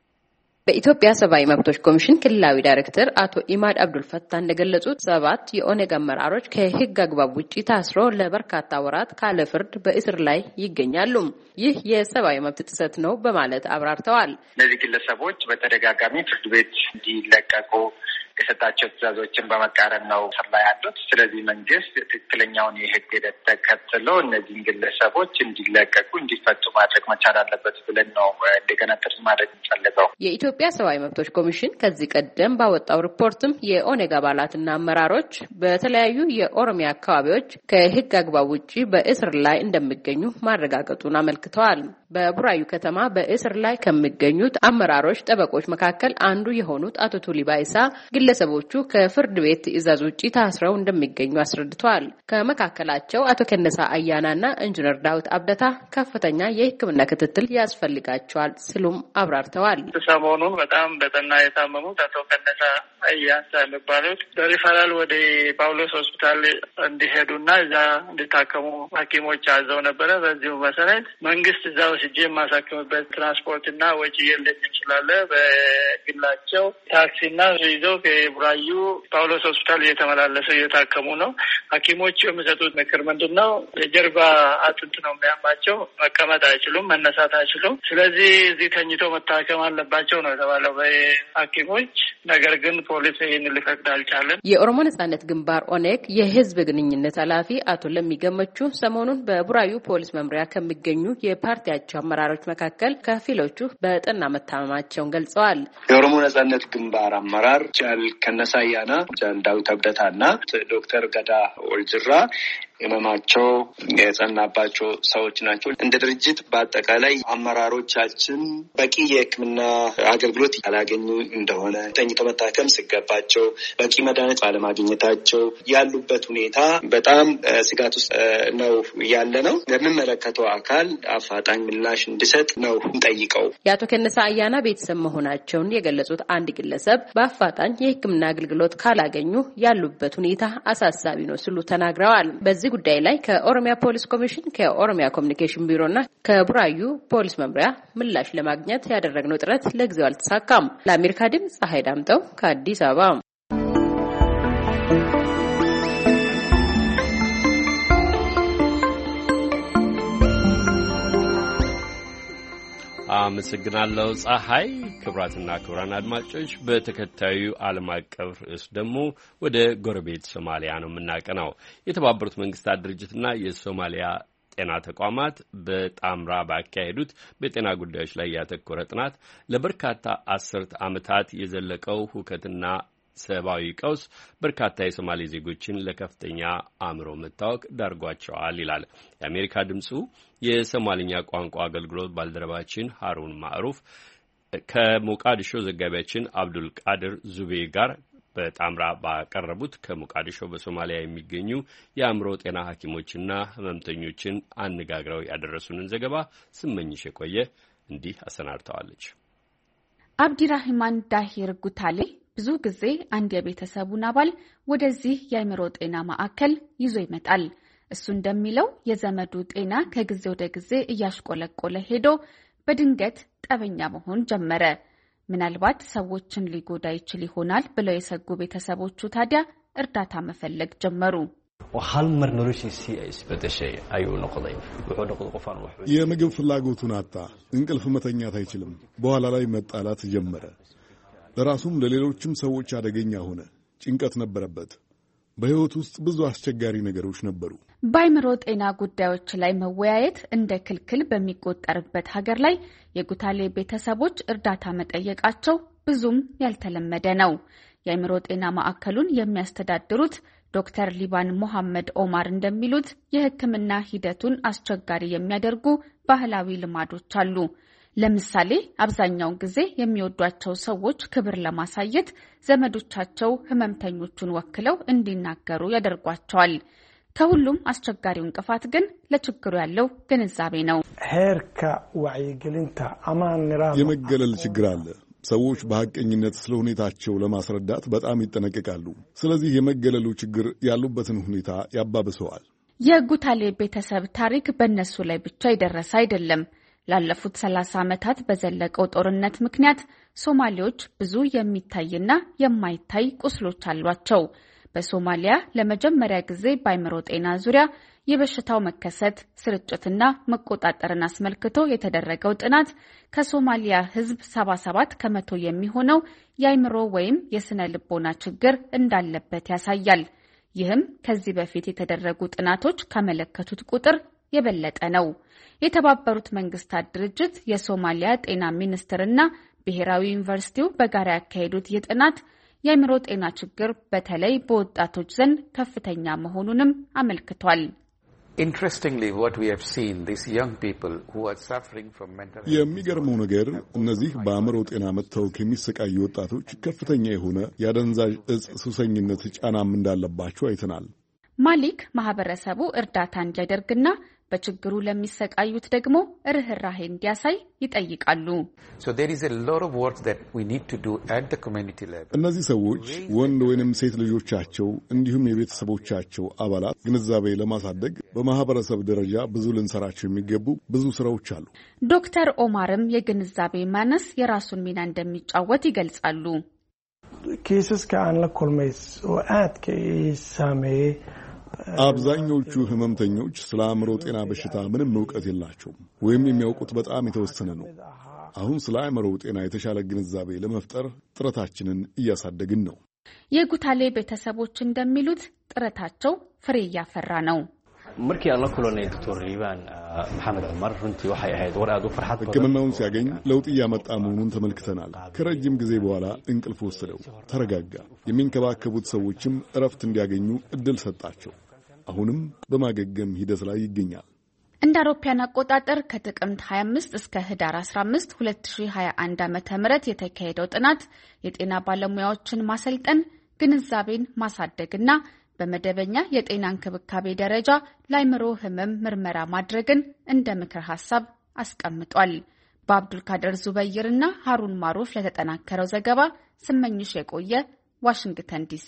በኢትዮጵያ ሰብአዊ መብቶች ኮሚሽን ክልላዊ ዳይሬክተር አቶ ኢማድ አብዱል ፈታ እንደገለጹት ሰባት የኦነግ አመራሮች ከሕግ አግባብ ውጪ ታስረው ለበርካታ ወራት ካለ ፍርድ በእስር ላይ ይገኛሉ። ይህ የሰብአዊ መብት ጥሰት ነው በማለት አብራርተዋል። እነዚህ ግለሰቦች በተደጋጋሚ ፍርድ ቤት እንዲለቀቁ የሰጣቸው ትዕዛዞችን በመቃረን ነው ስር ላይ ያሉት። ስለዚህ መንግስት ትክክለኛውን የህግ ሂደት ተከትሎ እነዚህን ግለሰቦች እንዲለቀቁ እንዲፈቱ ማድረግ መቻል አለበት ብለን ነው እንደገና ጥሪ ማድረግ እንፈልገው። የኢትዮጵያ ሰብአዊ መብቶች ኮሚሽን ከዚህ ቀደም ባወጣው ሪፖርትም የኦነግ አባላትና አመራሮች በተለያዩ የኦሮሚያ አካባቢዎች ከህግ አግባብ ውጪ በእስር ላይ እንደሚገኙ ማረጋገጡን አመልክተዋል። በቡራዩ ከተማ በእስር ላይ ከሚገኙት አመራሮች ጠበቆች መካከል አንዱ የሆኑት አቶ ቱሊ ባይሳ ግለሰቦቹ ከፍርድ ቤት ትዕዛዝ ውጪ ታስረው እንደሚገኙ አስረድተዋል። ከመካከላቸው አቶ ከነሳ አያናና ኢንጂነር ዳዊት አብደታ ከፍተኛ የሕክምና ክትትል ያስፈልጋቸዋል ሲሉም አብራርተዋል። ሰሞኑን በጣም በጠና የታመሙት አቶ ከነሳ አያና የሚባሉት በሪፈራል ወደ ጳውሎስ ሆስፒታል እንዲሄዱና እዛ እንዲታከሙ ሐኪሞች አዘው ነበረ። በዚሁ መሰረት መንግስት እዛ ወስጄ የማሳክምበት ትራንስፖርትና ወጪ የለኝም ስላለ በግላቸው ታክሲና ይዘው ከቡራዩ ጳውሎስ ሆስፒታል እየተመላለሱ እየታከሙ ነው። ሐኪሞቹ የሚሰጡት ምክር ምንድን ነው? የጀርባ አጥንት ነው የሚያማቸው፣ መቀመጥ አይችሉም፣ መነሳት አይችሉም። ስለዚህ እዚህ ተኝቶ መታከም አለባቸው ነው የተባለው በሐኪሞች። ነገር ግን ፖሊስ ይህን ሊፈቅድ አልቻለም። የኦሮሞ ነጻነት ግንባር ኦነግ የህዝብ ግንኙነት ኃላፊ አቶ ለሚገመቹ ሰሞኑን በቡራዩ ፖሊስ መምሪያ ከሚገኙ የፓርቲያቸው አመራሮች መካከል ከፊሎቹ በጠና መታመማቸውን ገልጸዋል። የኦሮሞ ነጻነት ግንባር አመራር ጃል ከነሳ አያና፣ ጃል ዳዊት አብደታና ዶክተር ገዳ ኦልጅራ ህመማቸው የጸናባቸው ሰዎች ናቸው። እንደ ድርጅት በአጠቃላይ አመራሮቻችን በቂ የሕክምና አገልግሎት ያላገኙ እንደሆነ፣ ተኝቶ መታከም ሲገባቸው በቂ መድኃኒት ባለማግኘታቸው ያሉበት ሁኔታ በጣም ስጋት ውስጥ ነው ያለ ነው። ለሚመለከተው አካል አፋጣኝ ምላሽ እንዲሰጥ ነው እንጠይቀው። የአቶ ከነሳ አያና ቤተሰብ መሆናቸውን የገለጹት አንድ ግለሰብ በአፋጣኝ የሕክምና አገልግሎት ካላገኙ ያሉበት ሁኔታ አሳሳቢ ነው ሲሉ ተናግረዋል። በዚህ ጉዳይ ላይ ከኦሮሚያ ፖሊስ ኮሚሽን፣ ከኦሮሚያ ኮሚኒኬሽን ቢሮና ከቡራዩ ፖሊስ መምሪያ ምላሽ ለማግኘት ያደረግነው ጥረት ለጊዜው አልተሳካም። ለአሜሪካ ድምጽ ፀሐይ ዳምጠው ከአዲስ አበባ። አመሰግናለሁ ፀሐይ። ክቡራትና ክቡራን አድማጮች በተከታዩ ዓለም አቀፍ ርዕስ ደግሞ ወደ ጎረቤት ሶማሊያ ነው የምናቀናው። የተባበሩት መንግስታት ድርጅትና የሶማሊያ ጤና ተቋማት በጣምራ ባካሄዱት በጤና ጉዳዮች ላይ ያተኮረ ጥናት ለበርካታ አስርት ዓመታት የዘለቀው ሁከትና ሰብአዊ ቀውስ በርካታ የሶማሌ ዜጎችን ለከፍተኛ አእምሮ መታወክ ዳርጓቸዋል ይላል። የአሜሪካ ድምፁ የሶማሊኛ ቋንቋ አገልግሎት ባልደረባችን ሀሩን ማዕሩፍ ከሞቃዲሾ ዘጋቢያችን አብዱል ቃድር ዙቤ ጋር በጣምራ ባቀረቡት ከሞቃዲሾ በሶማሊያ የሚገኙ የአእምሮ ጤና ሐኪሞችና ህመምተኞችን አነጋግረው ያደረሱንን ዘገባ ስመኝሽ የቆየ እንዲህ አሰናድተዋለች። አብዲራህማን ዳሂር ጉታሌ ብዙ ጊዜ አንድ የቤተሰቡን አባል ወደዚህ የአእምሮ ጤና ማዕከል ይዞ ይመጣል። እሱ እንደሚለው የዘመዱ ጤና ከጊዜ ወደ ጊዜ እያሽቆለቆለ ሄዶ በድንገት ጠበኛ መሆን ጀመረ። ምናልባት ሰዎችን ሊጎዳ ይችል ይሆናል ብለው የሰጉ ቤተሰቦቹ ታዲያ እርዳታ መፈለግ ጀመሩ። የምግብ ፍላጎቱን አጣ። እንቅልፍ መተኛት አይችልም። በኋላ ላይ መጣላት ጀመረ። ለራሱም ለሌሎችም ሰዎች አደገኛ ሆነ። ጭንቀት ነበረበት። በሕይወት ውስጥ ብዙ አስቸጋሪ ነገሮች ነበሩ። በአይምሮ ጤና ጉዳዮች ላይ መወያየት እንደ ክልክል በሚቆጠርበት ሀገር ላይ የጉታሌ ቤተሰቦች እርዳታ መጠየቃቸው ብዙም ያልተለመደ ነው። የአይምሮ ጤና ማዕከሉን የሚያስተዳድሩት ዶክተር ሊባን ሞሐመድ ኦማር እንደሚሉት የሕክምና ሂደቱን አስቸጋሪ የሚያደርጉ ባህላዊ ልማዶች አሉ። ለምሳሌ አብዛኛውን ጊዜ የሚወዷቸው ሰዎች ክብር ለማሳየት ዘመዶቻቸው ህመምተኞቹን ወክለው እንዲናገሩ ያደርጓቸዋል። ከሁሉም አስቸጋሪው እንቅፋት ግን ለችግሩ ያለው ግንዛቤ ነው። የመገለል ችግር አለ። ሰዎች በሐቀኝነት ስለ ሁኔታቸው ለማስረዳት በጣም ይጠነቀቃሉ። ስለዚህ የመገለሉ ችግር ያሉበትን ሁኔታ ያባብሰዋል። የጉታሌ ቤተሰብ ታሪክ በእነሱ ላይ ብቻ የደረሰ አይደለም። ላለፉት ሰላሳ ዓመታት በዘለቀው ጦርነት ምክንያት ሶማሌዎች ብዙ የሚታይና የማይታይ ቁስሎች አሏቸው። በሶማሊያ ለመጀመሪያ ጊዜ በአይምሮ ጤና ዙሪያ የበሽታው መከሰት ስርጭትና መቆጣጠርን አስመልክቶ የተደረገው ጥናት ከሶማሊያ ሕዝብ ሰባ ሰባት ከመቶ የሚሆነው የአይምሮ ወይም የስነ ልቦና ችግር እንዳለበት ያሳያል። ይህም ከዚህ በፊት የተደረጉ ጥናቶች ካመለከቱት ቁጥር የበለጠ ነው። የተባበሩት መንግስታት ድርጅት የሶማሊያ ጤና ሚኒስቴርና ብሔራዊ ዩኒቨርሲቲው በጋራ ያካሄዱት የጥናት የአይምሮ ጤና ችግር በተለይ በወጣቶች ዘንድ ከፍተኛ መሆኑንም አመልክቷል። የሚገርመው ነገር እነዚህ በአእምሮ ጤና መታወክ የሚሰቃዩ ወጣቶች ከፍተኛ የሆነ የአደንዛዥ እጽ ሱሰኝነት ጫናም እንዳለባቸው አይተናል። ማሊክ ማህበረሰቡ እርዳታ እንዲያደርግና በችግሩ ለሚሰቃዩት ደግሞ ርህራሄ እንዲያሳይ ይጠይቃሉ። እነዚህ ሰዎች ወንድ ወይንም ሴት ልጆቻቸው እንዲሁም የቤተሰቦቻቸው አባላት ግንዛቤ ለማሳደግ በማህበረሰብ ደረጃ ብዙ ልንሰራቸው የሚገቡ ብዙ ስራዎች አሉ። ዶክተር ኦማርም የግንዛቤ ማነስ የራሱን ሚና እንደሚጫወት ይገልጻሉ። ኬስስ ከአን ለኮልሜስ ወአት ከሳሜ አብዛኞቹ ህመምተኞች ስለ አእምሮ ጤና በሽታ ምንም ዕውቀት የላቸውም ወይም የሚያውቁት በጣም የተወሰነ ነው። አሁን ስለ አእምሮ ጤና የተሻለ ግንዛቤ ለመፍጠር ጥረታችንን እያሳደግን ነው። የጉታሌ ቤተሰቦች እንደሚሉት ጥረታቸው ፍሬ እያፈራ ነው። ሕክምናውን ሲያገኝ ለውጥ እያመጣ መሆኑን ተመልክተናል። ከረጅም ጊዜ በኋላ እንቅልፍ ወሰደው፣ ተረጋጋ። የሚንከባከቡት ሰዎችም እረፍት እንዲያገኙ እድል ሰጣቸው። አሁንም በማገገም ሂደት ላይ ይገኛል። እንደ አውሮፓውያን አቆጣጠር ከጥቅምት ሀያ አምስት እስከ ህዳር አስራ አምስት ሁለት ሺህ ሀያ አንድ ዓመተ ምህረት የተካሄደው ጥናት የጤና ባለሙያዎችን ማሰልጠን፣ ግንዛቤን ማሳደግና በመደበኛ የጤና እንክብካቤ ደረጃ ለአይምሮ ህመም ምርመራ ማድረግን እንደ ምክር ሐሳብ አስቀምጧል። በአብዱልካደር ዙበይርና ሃሩን ማሩፍ ለተጠናከረው ዘገባ ስመኝሽ የቆየ ዋሽንግተን ዲሲ።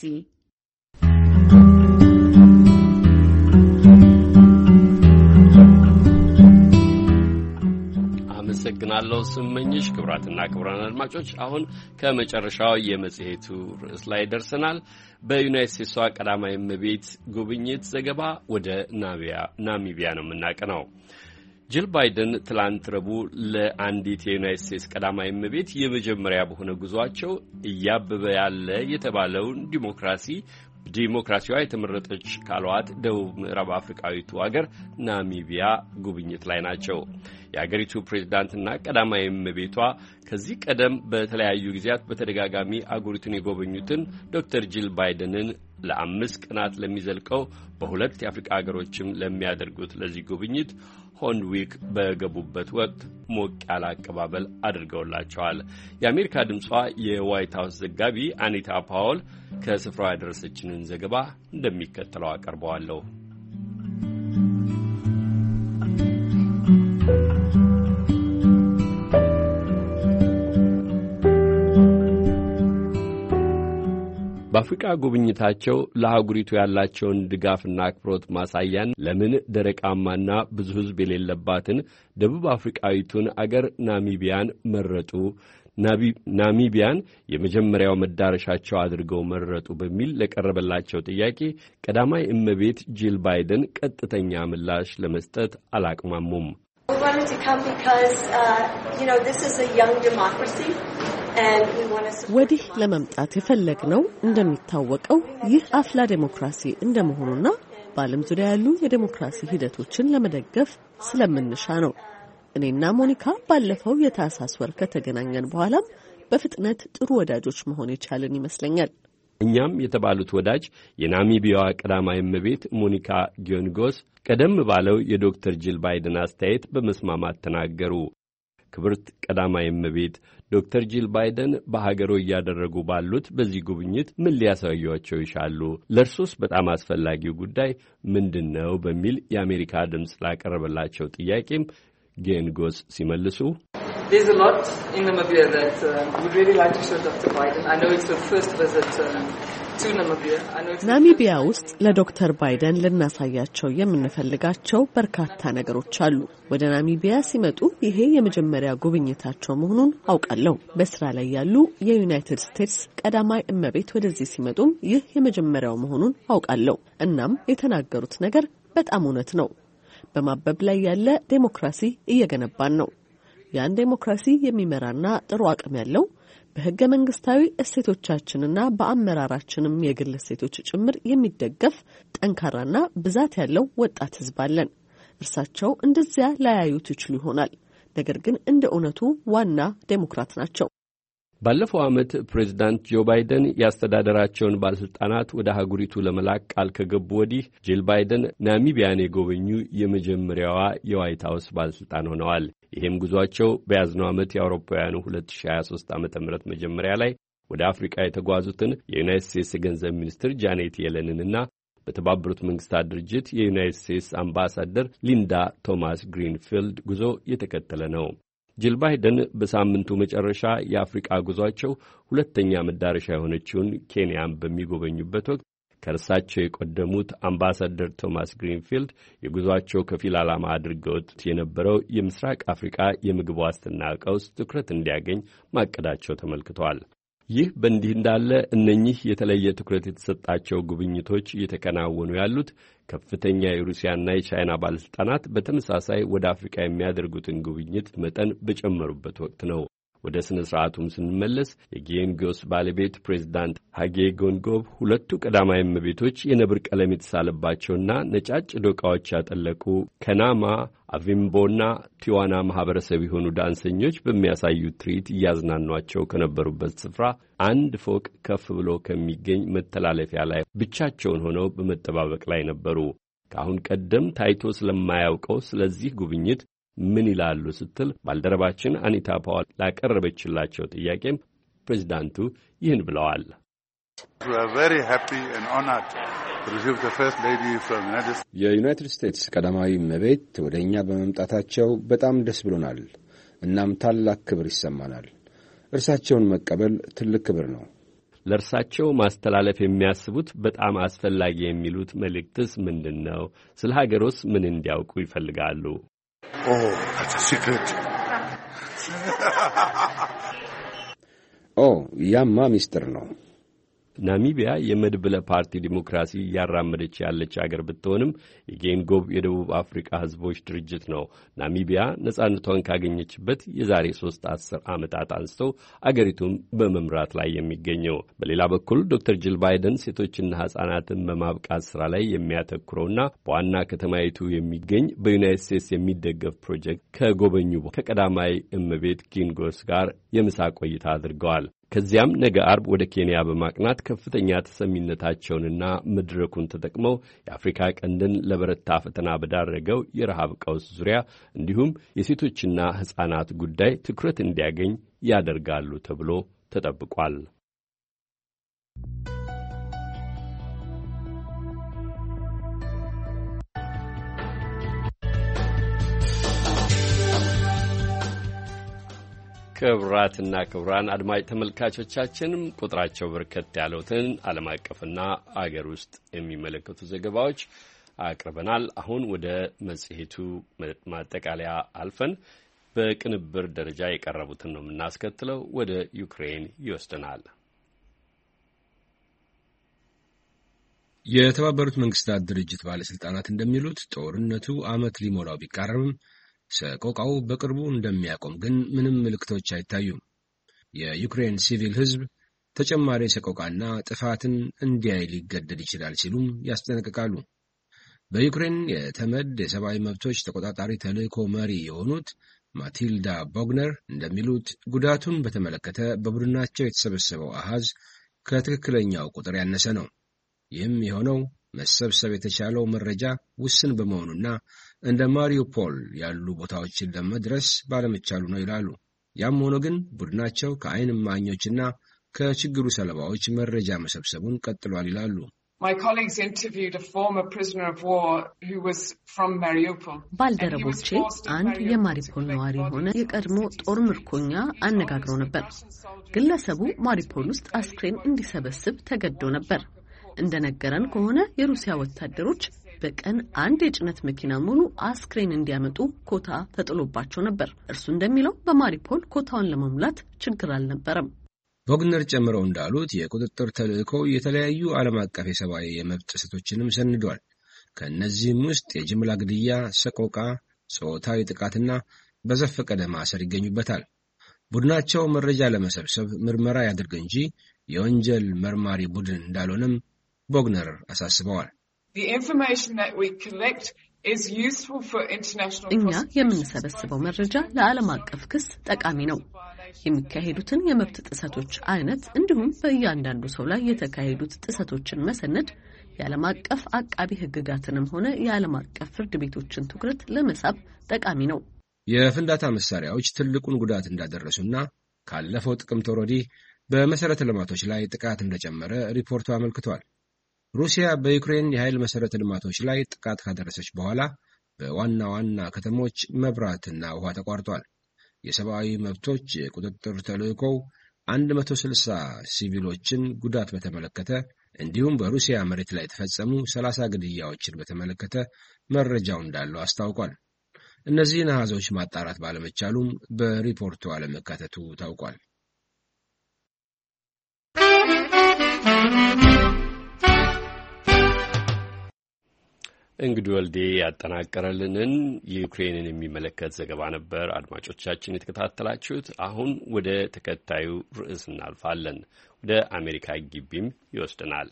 አመሰግናለሁ ስመኝሽ። ክቡራትና ክቡራን አድማጮች አሁን ከመጨረሻው የመጽሔቱ ርዕስ ላይ ደርሰናል። በዩናይትድ ስቴትሷ ቀዳማዊት እመቤት ጉብኝት ዘገባ ወደ ናሚቢያ ነው የምናቀናው። ጂል ባይደን ትላንት ረቡዕ ለአንዲት የዩናይትድ ስቴትስ ቀዳማዊት እመቤት የመጀመሪያ በሆነ ጉዟቸው እያበበ ያለ የተባለውን ዲሞክራሲ ዲሞክራሲዋ የተመረጠች ካሏት ደቡብ ምዕራብ አፍሪካዊቱ ሀገር ናሚቢያ ጉብኝት ላይ ናቸው። የአገሪቱ ፕሬዝዳንትና ቀዳማዊ እመቤቷ ከዚህ ቀደም በተለያዩ ጊዜያት በተደጋጋሚ አገሪቱን የጎበኙትን ዶክተር ጂል ባይደንን ለአምስት ቀናት ለሚዘልቀው በሁለት የአፍሪካ ሀገሮችም ለሚያደርጉት ለዚህ ጉብኝት ሆንድዊክ በገቡበት ወቅት ሞቅ ያለ አቀባበል አድርገውላቸዋል። የአሜሪካ ድምጿ የዋይት ሀውስ ዘጋቢ አኒታ ፓውል ከስፍራው ያደረሰችንን ዘገባ እንደሚከተለው አቀርበዋለሁ። የአፍሪካ ጉብኝታቸው ለአህጉሪቱ ያላቸውን ድጋፍና አክብሮት ማሳያን ለምን ደረቃማና ብዙ ሕዝብ የሌለባትን ደቡብ አፍሪካዊቱን አገር ናሚቢያን መረጡ? ናሚቢያን የመጀመሪያው መዳረሻቸው አድርገው መረጡ በሚል ለቀረበላቸው ጥያቄ ቀዳማይ እመቤት ጂል ባይደን ቀጥተኛ ምላሽ ለመስጠት አላቅማሙም። ወዲህ ለመምጣት የፈለግነው እንደሚታወቀው ይህ አፍላ ዴሞክራሲ እንደመሆኑና በዓለም ዙሪያ ያሉ የዴሞክራሲ ሂደቶችን ለመደገፍ ስለምንሻ ነው። እኔና ሞኒካ ባለፈው የታህሳስ ወር ከተገናኘን በኋላም በፍጥነት ጥሩ ወዳጆች መሆን የቻልን ይመስለኛል። እኛም የተባሉት ወዳጅ የናሚቢያዋ ቀዳማዊ እመቤት ሞኒካ ጊዮንጎስ ቀደም ባለው የዶክተር ጂል ባይደን አስተያየት በመስማማት ተናገሩ። ክብርት ቀዳማዊ እመቤት፣ ዶክተር ጂል ባይደን በሀገሮ እያደረጉ ባሉት በዚህ ጉብኝት ምን ሊያሳዩአቸው ይሻሉ? ለእርሶስ በጣም አስፈላጊው ጉዳይ ምንድን ነው? በሚል የአሜሪካ ድምፅ ላቀረበላቸው ጥያቄም ጊዮንጎስ ሲመልሱ There's a lot in Namibia that uh, we'd really like to show Doctor Biden. I know it's the first visit uh, to Namibia. I know it's ናሚቢያ ውስጥ ለዶክተር ባይደን ልናሳያቸው የምንፈልጋቸው በርካታ ነገሮች አሉ። ወደ ናሚቢያ ሲመጡ ይሄ የመጀመሪያ ጉብኝታቸው መሆኑን አውቃለሁ። በስራ ላይ ያሉ የዩናይትድ ስቴትስ ቀዳማይ እመቤት ወደዚህ ሲመጡም ይህ የመጀመሪያው መሆኑን አውቃለሁ። እናም የተናገሩት ነገር በጣም እውነት ነው። በማበብ ላይ ያለ ዴሞክራሲ እየገነባን ነው። ያን ዴሞክራሲ የሚመራና ጥሩ አቅም ያለው በህገ መንግስታዊ እሴቶቻችንና በአመራራችንም የግል እሴቶች ጭምር የሚደገፍ ጠንካራና ብዛት ያለው ወጣት ህዝብ አለን። እርሳቸው እንደዚያ ላያዩት ይችሉ ይሆናል፣ ነገር ግን እንደ እውነቱ ዋና ዴሞክራት ናቸው። ባለፈው ዓመት ፕሬዝዳንት ጆ ባይደን ያስተዳደራቸውን ባለሥልጣናት ወደ አህጉሪቱ ለመላክ ቃል ከገቡ ወዲህ ጂል ባይደን ናሚቢያን የጎበኙ የመጀመሪያዋ የዋይት ሀውስ ባለሥልጣን ሆነዋል። ይህም ጉዟቸው በያዝነው ዓመት የአውሮፓውያኑ ሁለት ሺህ ሀያ ሦስት ዓመተ ምህረት መጀመሪያ ላይ ወደ አፍሪካ የተጓዙትን የዩናይትድ ስቴትስ የገንዘብ ሚኒስትር ጃኔት የለንንና በተባበሩት መንግስታት ድርጅት የዩናይትድ ስቴትስ አምባሳደር ሊንዳ ቶማስ ግሪንፊልድ ጉዞ የተከተለ ነው። ጂል ባይደን በሳምንቱ መጨረሻ የአፍሪካ ጉዟቸው ሁለተኛ መዳረሻ የሆነችውን ኬንያን በሚጎበኙበት ወቅት ከእርሳቸው የቀደሙት አምባሳደር ቶማስ ግሪንፊልድ የጉዟቸው ከፊል ዓላማ አድርገውት የነበረው የምስራቅ አፍሪካ የምግብ ዋስትና ቀውስ ትኩረት እንዲያገኝ ማቀዳቸው ተመልክቷል። ይህ በእንዲህ እንዳለ እነኚህ የተለየ ትኩረት የተሰጣቸው ጉብኝቶች እየተከናወኑ ያሉት ከፍተኛ የሩሲያና የቻይና ባለሥልጣናት በተመሳሳይ ወደ አፍሪካ የሚያደርጉትን ጉብኝት መጠን በጨመሩበት ወቅት ነው። ወደ ስነ ስርዓቱም ስንመለስ የጊዮንጎስ ባለቤት ፕሬዝዳንት ሀጌ ጎንጎብ ሁለቱ ቀዳማዊ እመቤቶች የነብር ቀለም የተሳለባቸውና ነጫጭ ዶቃዎች ያጠለቁ ከናማ አቪምቦና ቲዋና ማህበረሰብ የሆኑ ዳንሰኞች በሚያሳዩት ትርኢት እያዝናኗቸው ከነበሩበት ስፍራ አንድ ፎቅ ከፍ ብሎ ከሚገኝ መተላለፊያ ላይ ብቻቸውን ሆነው በመጠባበቅ ላይ ነበሩ። ከአሁን ቀደም ታይቶ ስለማያውቀው ስለዚህ ጉብኝት ምን ይላሉ ስትል ባልደረባችን አኒታ ፓውል ላቀረበችላቸው ጥያቄም ፕሬዝዳንቱ ይህን ብለዋል። የዩናይትድ ስቴትስ ቀዳማዊ እመቤት ወደ እኛ በመምጣታቸው በጣም ደስ ብሎናል። እናም ታላቅ ክብር ይሰማናል። እርሳቸውን መቀበል ትልቅ ክብር ነው። ለእርሳቸው ማስተላለፍ የሚያስቡት በጣም አስፈላጊ የሚሉት መልእክትስ ምንድን ነው? ስለ ሀገሮስ ምን እንዲያውቁ ይፈልጋሉ? Oh, that's a secret. Oh, ያማ ሚስጥር ነው። ናሚቢያ የመድብለ ፓርቲ ዲሞክራሲ እያራመደች ያለች አገር ብትሆንም የጌንጎብ የደቡብ አፍሪካ ሕዝቦች ድርጅት ነው ናሚቢያ ነጻነቷን ካገኘችበት የዛሬ ሶስት አስር ዓመታት አንስቶ አገሪቱን በመምራት ላይ የሚገኘው። በሌላ በኩል ዶክተር ጂል ባይደን ሴቶችና ሕፃናትን በማብቃት ሥራ ላይ የሚያተኩረውና በዋና ከተማይቱ የሚገኝ በዩናይትድ ስቴትስ የሚደገፍ ፕሮጀክት ከጎበኙ ከቀዳማይ እመቤት ጊዮንጎስ ጋር የምሳ ቆይታ አድርገዋል። ከዚያም ነገ አርብ ወደ ኬንያ በማቅናት ከፍተኛ ተሰሚነታቸውንና መድረኩን ተጠቅመው የአፍሪካ ቀንድን ለበረታ ፈተና በዳረገው የረሃብ ቀውስ ዙሪያ እንዲሁም የሴቶችና ሕፃናት ጉዳይ ትኩረት እንዲያገኝ ያደርጋሉ ተብሎ ተጠብቋል። ክቡራትና ክቡራን አድማጭ ተመልካቾቻችንም ቁጥራቸው በርከት ያሉትን ዓለም አቀፍና አገር ውስጥ የሚመለከቱ ዘገባዎች አቅርበናል። አሁን ወደ መጽሔቱ ማጠቃለያ አልፈን በቅንብር ደረጃ የቀረቡትን ነው የምናስከትለው። ወደ ዩክሬን ይወስደናል። የተባበሩት መንግስታት ድርጅት ባለስልጣናት እንደሚሉት ጦርነቱ ዓመት ሊሞላው ቢቃረብም ሰቆቃው በቅርቡ እንደሚያቆም ግን ምንም ምልክቶች አይታዩም። የዩክሬን ሲቪል ሕዝብ ተጨማሪ ሰቆቃና ጥፋትን እንዲያይ ሊገደድ ይችላል ሲሉም ያስጠነቅቃሉ። በዩክሬን የተመድ የሰብአዊ መብቶች ተቆጣጣሪ ተልእኮ መሪ የሆኑት ማቲልዳ ቦግነር እንደሚሉት ጉዳቱን በተመለከተ በቡድናቸው የተሰበሰበው አሃዝ ከትክክለኛው ቁጥር ያነሰ ነው። ይህም የሆነው መሰብሰብ የተቻለው መረጃ ውስን በመሆኑና እንደ ማሪውፖል ያሉ ቦታዎችን ለመድረስ ባለመቻሉ ነው ይላሉ። ያም ሆኖ ግን ቡድናቸው ከዓይን እማኞችና ከችግሩ ሰለባዎች መረጃ መሰብሰቡን ቀጥሏል ይላሉ። ባልደረቦቼ አንድ የማሪፖል ነዋሪ የሆነ የቀድሞ ጦር ምርኮኛ አነጋግረው ነበር። ግለሰቡ ማሪፖል ውስጥ አስክሬን እንዲሰበስብ ተገዶ ነበር። እንደነገረን ከሆነ የሩሲያ ወታደሮች በቀን አንድ የጭነት መኪና ሙሉ አስክሬን እንዲያመጡ ኮታ ተጥሎባቸው ነበር። እርሱ እንደሚለው በማሪፖል ኮታውን ለመሙላት ችግር አልነበረም። ቦግነር ጨምረው እንዳሉት የቁጥጥር ተልእኮ የተለያዩ ዓለም አቀፍ የሰብአዊ የመብት ጥሰቶችንም ሰንዷል። ከእነዚህም ውስጥ የጅምላ ግድያ፣ ሰቆቃ፣ ጾታዊ ጥቃትና በዘፈቀደ ማሰር ይገኙበታል። ቡድናቸው መረጃ ለመሰብሰብ ምርመራ ያድርግ እንጂ የወንጀል መርማሪ ቡድን እንዳልሆነም ቦግነር አሳስበዋል። እኛ የምንሰበስበው መረጃ ለዓለም አቀፍ ክስ ጠቃሚ ነው። የሚካሄዱትን የመብት ጥሰቶች አይነት እንዲሁም በእያንዳንዱ ሰው ላይ የተካሄዱት ጥሰቶችን መሰነድ የዓለም አቀፍ አቃቢ ሕግጋትንም ሆነ የዓለም አቀፍ ፍርድ ቤቶችን ትኩረት ለመሳብ ጠቃሚ ነው። የፍንዳታ መሳሪያዎች ትልቁን ጉዳት እንዳደረሱና ካለፈው ጥቅምት ወዲህ በመሰረተ ልማቶች ላይ ጥቃት እንደጨመረ ሪፖርቱ አመልክቷል። ሩሲያ በዩክሬን የኃይል መሰረተ ልማቶች ላይ ጥቃት ካደረሰች በኋላ በዋና ዋና ከተሞች መብራትና ውሃ ተቋርጧል። የሰብአዊ መብቶች የቁጥጥር ተልእኮው አንድ መቶ ስልሳ ሲቪሎችን ጉዳት በተመለከተ እንዲሁም በሩሲያ መሬት ላይ የተፈጸሙ ሰላሳ ግድያዎችን በተመለከተ መረጃው እንዳለው አስታውቋል። እነዚህን አሃዞች ማጣራት ባለመቻሉም በሪፖርቱ አለመካተቱ ታውቋል። እንግዲህ ወልዴ ያጠናቀረልንን የዩክሬንን የሚመለከት ዘገባ ነበር አድማጮቻችን የተከታተላችሁት። አሁን ወደ ተከታዩ ርዕስ እናልፋለን። ወደ አሜሪካ ግቢም ይወስደናል።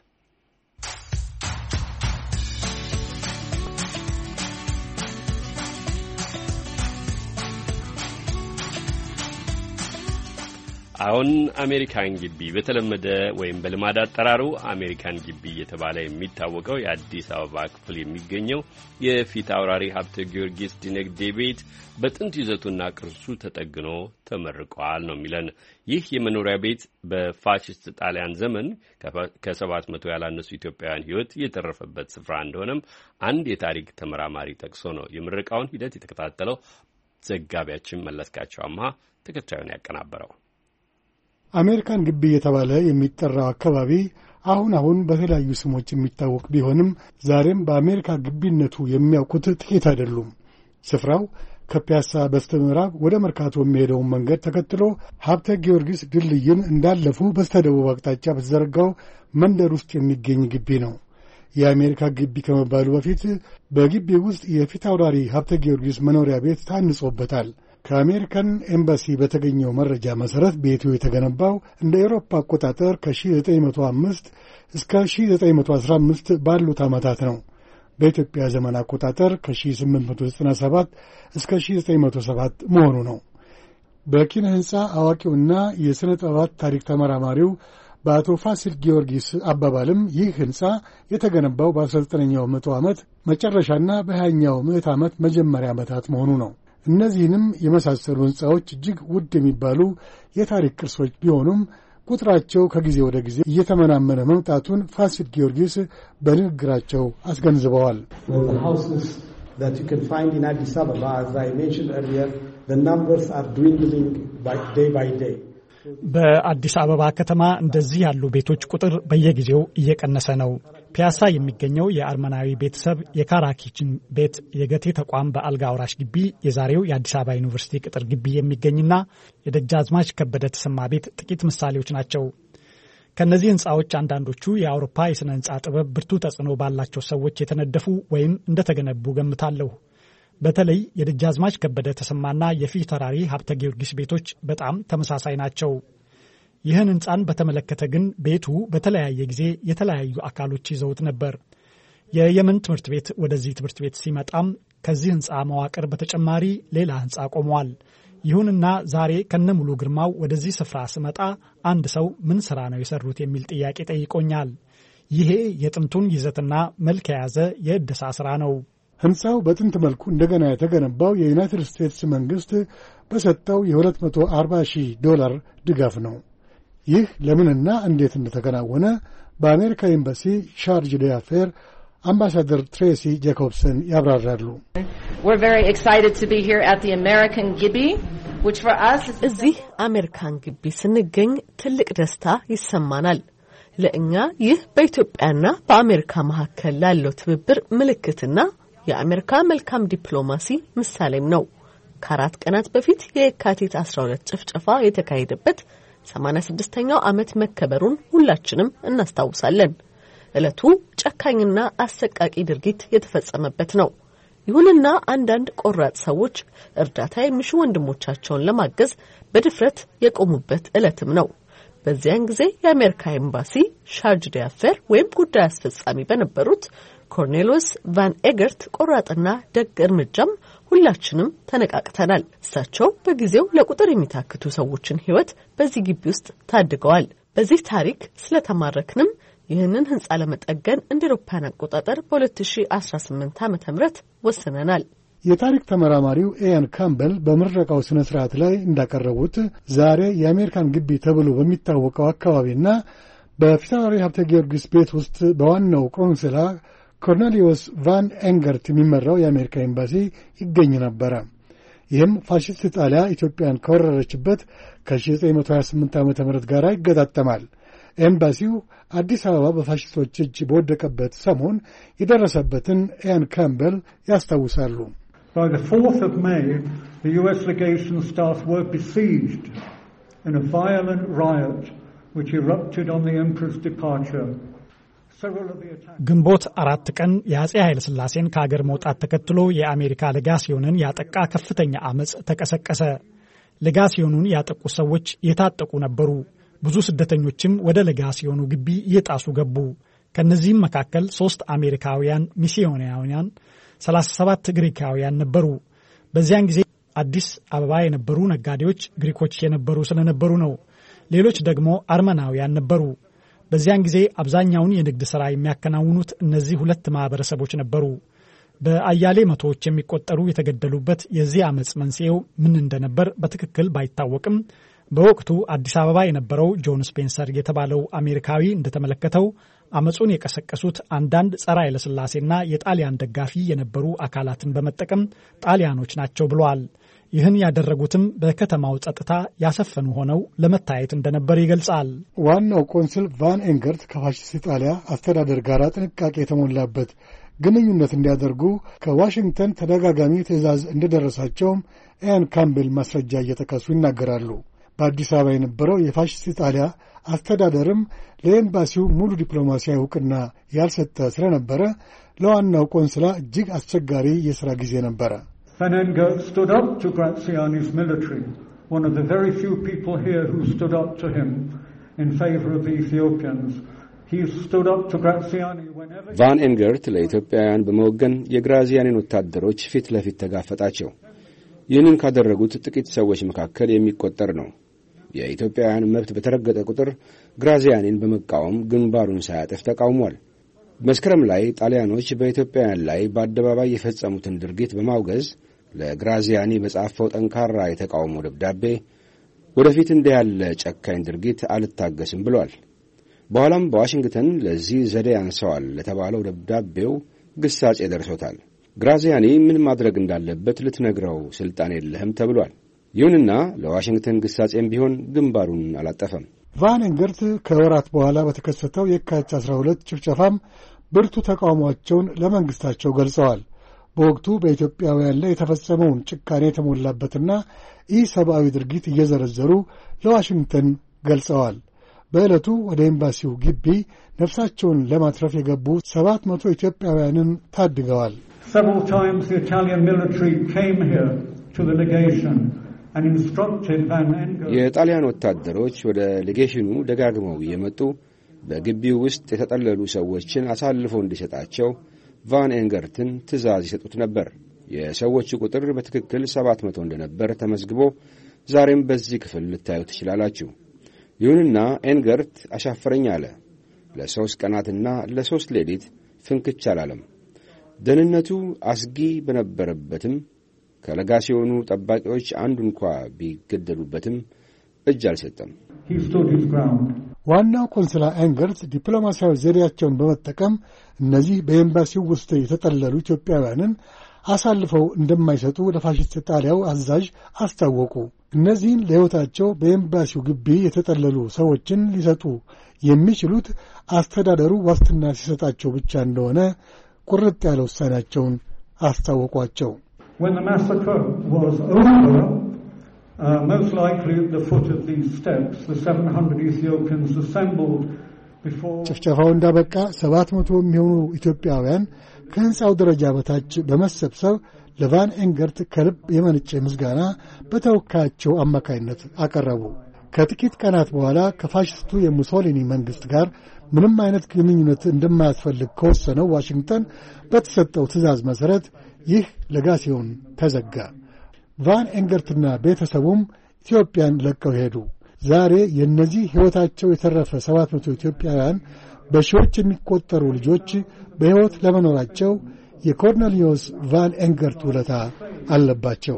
አሁን አሜሪካን ግቢ በተለመደ ወይም በልማድ አጠራሩ አሜሪካን ግቢ እየተባለ የሚታወቀው የአዲስ አበባ ክፍል የሚገኘው የፊት አውራሪ ሀብተ ጊዮርጊስ ዲነግዴ ቤት በጥንት ይዘቱና ቅርሱ ተጠግኖ ተመርቋል ነው የሚለን። ይህ የመኖሪያ ቤት በፋሽስት ጣሊያን ዘመን ከሰባት መቶ ያላነሱ ኢትዮጵያውያን ሕይወት የተረፈበት ስፍራ እንደሆነም አንድ የታሪክ ተመራማሪ ጠቅሶ ነው የምረቃውን ሂደት የተከታተለው ዘጋቢያችን መለስካቸው አምሃ ተከታዩን ያቀናበረው። አሜሪካን ግቢ የተባለ የሚጠራው አካባቢ አሁን አሁን በተለያዩ ስሞች የሚታወቅ ቢሆንም ዛሬም በአሜሪካ ግቢነቱ የሚያውቁት ጥቂት አይደሉም። ስፍራው ከፒያሳ በስተምዕራብ ወደ መርካቶ የሚሄደውን መንገድ ተከትሎ ሀብተ ጊዮርጊስ ድልድይን እንዳለፉ በስተደቡብ አቅጣጫ በተዘረጋው መንደር ውስጥ የሚገኝ ግቢ ነው። የአሜሪካ ግቢ ከመባሉ በፊት በግቢ ውስጥ የፊት አውራሪ ሀብተ ጊዮርጊስ መኖሪያ ቤት ታንጾበታል። ከአሜሪካን ኤምባሲ በተገኘው መረጃ መሠረት ቤቱ የተገነባው እንደ ኤሮፓ አቆጣጠር ከ ዘጠኝ መቶ አምስት እስከ ዘጠኝ መቶ አስራ አምስት ባሉት ዓመታት ነው። በኢትዮጵያ ዘመን አቆጣጠር ከ ስምንት መቶ ዘጠና ሰባት እስከ ዘጠኝ መቶ ሰባት መሆኑ ነው። በኪነ ሕንፃ አዋቂውና የሥነ ጥበባት ታሪክ ተመራማሪው በአቶ ፋሲል ጊዮርጊስ አባባልም ይህ ሕንፃ የተገነባው በአስራ ዘጠነኛው መቶ ዓመት መጨረሻና በሃያኛው ምዕት ዓመት መጀመሪያ ዓመታት መሆኑ ነው። እነዚህንም የመሳሰሉ ሕንፃዎች እጅግ ውድ የሚባሉ የታሪክ ቅርሶች ቢሆኑም ቁጥራቸው ከጊዜ ወደ ጊዜ እየተመናመነ መምጣቱን ፋሲል ጊዮርጊስ በንግግራቸው አስገንዝበዋል። the numbers are dwindling by day by day. በአዲስ አበባ ከተማ እንደዚህ ያሉ ቤቶች ቁጥር በየጊዜው እየቀነሰ ነው። ፒያሳ የሚገኘው የአርመናዊ ቤተሰብ የካራኪችን ቤት፣ የገቴ ተቋም በአልጋ ወራሽ ግቢ፣ የዛሬው የአዲስ አበባ ዩኒቨርሲቲ ቅጥር ግቢ የሚገኝና የደጃዝማች ከበደ ተሰማ ቤት ጥቂት ምሳሌዎች ናቸው። ከነዚህ ህንጻዎች አንዳንዶቹ የአውሮፓ የሥነ ህንጻ ጥበብ ብርቱ ተጽዕኖ ባላቸው ሰዎች የተነደፉ ወይም እንደተገነቡ ገምታለሁ። በተለይ የደጃዝማች ከበደ ተሰማና የፊት ተራሪ ሀብተ ጊዮርጊስ ቤቶች በጣም ተመሳሳይ ናቸው። ይህን ህንጻን በተመለከተ ግን ቤቱ በተለያየ ጊዜ የተለያዩ አካሎች ይዘውት ነበር። የየመን ትምህርት ቤት ወደዚህ ትምህርት ቤት ሲመጣም ከዚህ ህንጻ መዋቅር በተጨማሪ ሌላ ህንጻ ቆመዋል። ይሁንና ዛሬ ከነሙሉ ግርማው ወደዚህ ስፍራ ስመጣ አንድ ሰው ምን ስራ ነው የሰሩት የሚል ጥያቄ ጠይቆኛል። ይሄ የጥንቱን ይዘትና መልክ የያዘ የእድሳ ስራ ነው። ህንጻው በጥንት መልኩ እንደገና የተገነባው የዩናይትድ ስቴትስ መንግስት በሰጠው የሁለት መቶ አርባ ሺህ ዶላር ድጋፍ ነው። ይህ ለምንና እንዴት እንደተከናወነ በአሜሪካ ኤምባሲ ቻርጅ ዳፌር አምባሳደር ትሬሲ ጄኮብሰን ያብራራሉ። እዚህ አሜሪካን ግቢ ስንገኝ ትልቅ ደስታ ይሰማናል። ለእኛ ይህ በኢትዮጵያና በአሜሪካ መካከል ላለው ትብብር ምልክትና የአሜሪካ መልካም ዲፕሎማሲ ምሳሌም ነው። ከአራት ቀናት በፊት የካቲት አስራ ሁለት ጭፍጨፋ የተካሄደበት ሰማንያ ስድስተኛው ዓመት መከበሩን ሁላችንም እናስታውሳለን። ዕለቱ ጨካኝና አሰቃቂ ድርጊት የተፈጸመበት ነው። ይሁንና አንዳንድ ቆራጥ ሰዎች እርዳታ የሚሹ ወንድሞቻቸውን ለማገዝ በድፍረት የቆሙበት ዕለትም ነው። በዚያን ጊዜ የአሜሪካ ኤምባሲ ቻርጅ ዳፌር ወይም ጉዳይ አስፈጻሚ በነበሩት ኮርኔሎስ ቫን ኤገርት ቆራጥና ደግ እርምጃም ሁላችንም ተነቃቅተናል። እሳቸው በጊዜው ለቁጥር የሚታክቱ ሰዎችን ሕይወት በዚህ ግቢ ውስጥ ታድገዋል። በዚህ ታሪክ ስለተማረክንም ይህንን ህንጻ ለመጠገን እንደ አውሮፓውያን አቆጣጠር በ2018 ዓመተ ምህረት ወስነናል። የታሪክ ተመራማሪው ኢያን ካምበል በምረቃው ስነ ስርዓት ላይ እንዳቀረቡት ዛሬ የአሜሪካን ግቢ ተብሎ በሚታወቀው አካባቢና በፊታውራሪ ሀብተ ጊዮርጊስ ቤት ውስጥ በዋናው ቆንስላ ኮርኔሊዮስ ቫን ኤንገርት የሚመራው የአሜሪካ ኤምባሲ ይገኝ ነበረ። ይህም ፋሽስት ጣሊያ ኢትዮጵያን ከወረረችበት ከ1928 ዓመተ ምህረት ጋር ይገጣጠማል። ኤምባሲው አዲስ አበባ በፋሽስቶች እጅ በወደቀበት ሰሞን የደረሰበትን ኢያን ካምበል ያስታውሳሉ። By the fourth of May, the U S legation staff were besieged in a violent riot which erupted on the Emperor's departure. ግንቦት አራት ቀን የአጼ ኃይለ ሥላሴን ከአገር መውጣት ተከትሎ የአሜሪካ ሌጋሲዮንን ያጠቃ ከፍተኛ አመጽ ተቀሰቀሰ። ሌጋሲዮኑን ያጠቁ ሰዎች የታጠቁ ነበሩ። ብዙ ስደተኞችም ወደ ሌጋሲዮኑ ግቢ እየጣሱ ገቡ። ከነዚህም መካከል ሶስት አሜሪካውያን ሚስዮናውያን፣ ሰላሳ ሰባት ግሪካውያን ነበሩ። በዚያን ጊዜ አዲስ አበባ የነበሩ ነጋዴዎች ግሪኮች የነበሩ ስለነበሩ ነው። ሌሎች ደግሞ አርመናውያን ነበሩ። በዚያን ጊዜ አብዛኛውን የንግድ ሥራ የሚያከናውኑት እነዚህ ሁለት ማህበረሰቦች ነበሩ። በአያሌ መቶዎች የሚቆጠሩ የተገደሉበት የዚህ አመጽ መንስኤው ምን እንደነበር በትክክል ባይታወቅም በወቅቱ አዲስ አበባ የነበረው ጆን ስፔንሰር የተባለው አሜሪካዊ እንደተመለከተው አመጹን የቀሰቀሱት አንዳንድ ጸረ ኃይለ ሥላሴና የጣሊያን ደጋፊ የነበሩ አካላትን በመጠቀም ጣሊያኖች ናቸው ብለዋል። ይህን ያደረጉትም በከተማው ጸጥታ ያሰፈኑ ሆነው ለመታየት እንደነበር ይገልጻል። ዋናው ቆንስል ቫን ኤንገርት ከፋሽስት ጣሊያ አስተዳደር ጋር ጥንቃቄ የተሞላበት ግንኙነት እንዲያደርጉ ከዋሽንግተን ተደጋጋሚ ትዕዛዝ እንደደረሳቸውም ኢያን ካምቤል ማስረጃ እየጠቀሱ ይናገራሉ። በአዲስ አበባ የነበረው የፋሽስት ጣሊያ አስተዳደርም ለኤምባሲው ሙሉ ዲፕሎማሲያዊ እውቅና ያልሰጠ ስለነበረ ለዋናው ቆንስላ እጅግ አስቸጋሪ የሥራ ጊዜ ነበረ። Van Engert stood up to Graziani's military, one of the very few people here who stood up to him in favor of the Ethiopians. He stood up to Graziani whenever ቫን ኤንገርት ለኢትዮጵያውያን በመወገን የግራዚያኒን ወታደሮች ፊት ለፊት ተጋፈጣቸው። ይህንን ካደረጉት ጥቂት ሰዎች መካከል የሚቆጠር ነው። የኢትዮጵያውያን መብት በተረገጠ ቁጥር ግራዚያኒን በመቃወም ግንባሩን ሳያጠፍ ተቃውሟል። መስከረም ላይ ጣሊያኖች በኢትዮጵያውያን ላይ በአደባባይ የፈጸሙትን ድርጊት በማውገዝ ለግራዚያኒ በጻፈው ጠንካራ የተቃውሞ ደብዳቤ ወደፊት እንዲህ ያለ ጨካኝ ድርጊት አልታገስም ብሏል። በኋላም በዋሽንግተን ለዚህ ዘዴ ያንሰዋል ለተባለው ደብዳቤው ግሳጼ ደርሶታል። ግራዚያኒ ምን ማድረግ እንዳለበት ልትነግረው ስልጣን የለህም ተብሏል። ይሁንና ለዋሽንግተን ግሳጼም ቢሆን ግንባሩን አላጠፈም። ቫን ኤንገርት ከወራት በኋላ በተከሰተው የካቲት አስራ ሁለት ጭፍጨፋም ብርቱ ተቃውሟቸውን ለመንግስታቸው ገልጸዋል። በወቅቱ በኢትዮጵያውያን ላይ የተፈጸመውን ጭካኔ የተሞላበትና ኢሰብአዊ ድርጊት እየዘረዘሩ ለዋሽንግተን ገልጸዋል። በዕለቱ ወደ ኤምባሲው ግቢ ነፍሳቸውን ለማትረፍ የገቡ ሰባት መቶ ኢትዮጵያውያንን ታድገዋል። Several times the Italian military came here to the legation and instructed Van Engert. የጣሊያን ወታደሮች ወደ ሌጌሽኑ ደጋግመው የመጡ በግቢው ውስጥ የተጠለሉ ሰዎችን አሳልፈው እንዲሰጣቸው ቫን ኤንገርትን ትዕዛዝ ይሰጡት ነበር። የሰዎቹ ቁጥር በትክክል ሰባት መቶ እንደነበር ተመዝግቦ ዛሬም በዚህ ክፍል ልታዩ ትችላላችሁ። ይሁንና ኤንገርት አሻፈረኝ አለ። ለሶስት ቀናትና ለሶስት ሌሊት ፍንክች አላለም። ደህንነቱ አስጊ በነበረበትም ከለጋሲዮኑ ጠባቂዎች አንዱ እንኳ ቢገደሉበትም እጅ አልሰጠም። ዋናው ቆንስላ ኤንገርት ዲፕሎማሲያዊ ዘዴያቸውን በመጠቀም እነዚህ በኤምባሲው ውስጥ የተጠለሉ ኢትዮጵያውያንን አሳልፈው እንደማይሰጡ ለፋሽስት ጣሊያው አዛዥ አስታወቁ። እነዚህን ለሕይወታቸው በኤምባሲው ግቢ የተጠለሉ ሰዎችን ሊሰጡ የሚችሉት አስተዳደሩ ዋስትና ሲሰጣቸው ብቻ እንደሆነ ቁርጥ ያለ ውሳኔያቸውን አስታወቋቸው። When the massacre was over, uh, most likely at the foot of these steps, the seven hundred Ethiopians assembled before... ጭፍጨፋው እንዳበቃ ሰባት መቶ የሚሆኑ ኢትዮጵያውያን ከሕንፃው ደረጃ በታች በመሰብሰብ ለቫን ኤንገርት ከልብ የመነጨ ምስጋና በተወካያቸው አማካይነት አቀረቡ። ከጥቂት ቀናት በኋላ ከፋሽስቱ የሙሶሊኒ መንግሥት ጋር ምንም አይነት ግንኙነት እንደማያስፈልግ ከወሰነው ዋሽንግተን በተሰጠው ትዕዛዝ መሠረት ይህ ለጋሲዮን ተዘጋ። ቫን ኤንገርትና ቤተሰቡም ኢትዮጵያን ለቀው ሄዱ። ዛሬ የእነዚህ ሕይወታቸው የተረፈ ሰባት መቶ ኢትዮጵያውያን በሺዎች የሚቆጠሩ ልጆች በሕይወት ለመኖራቸው የኮርኔሊዮስ ቫን ኤንገርት ውለታ አለባቸው።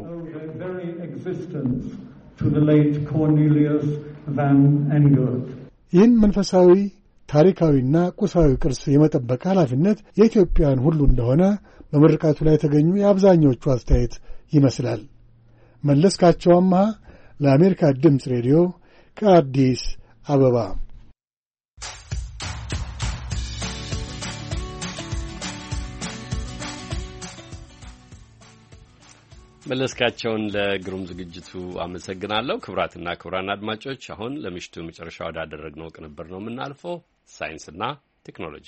ይህን መንፈሳዊ ታሪካዊና ቁሳዊ ቅርስ የመጠበቅ ኃላፊነት የኢትዮጵያውያን ሁሉ እንደሆነ በምርቃቱ ላይ የተገኙ የአብዛኞቹ አስተያየት ይመስላል። መለስካቸው አምሃ ለአሜሪካ ድምፅ ሬዲዮ ከአዲስ አበባ። መለስካቸውን ለግሩም ዝግጅቱ አመሰግናለሁ። ክቡራትና ክቡራን አድማጮች አሁን ለምሽቱ መጨረሻ ወዳደረግነው ቅንብር ነው የምናልፈው። ሳይንስና ቴክኖሎጂ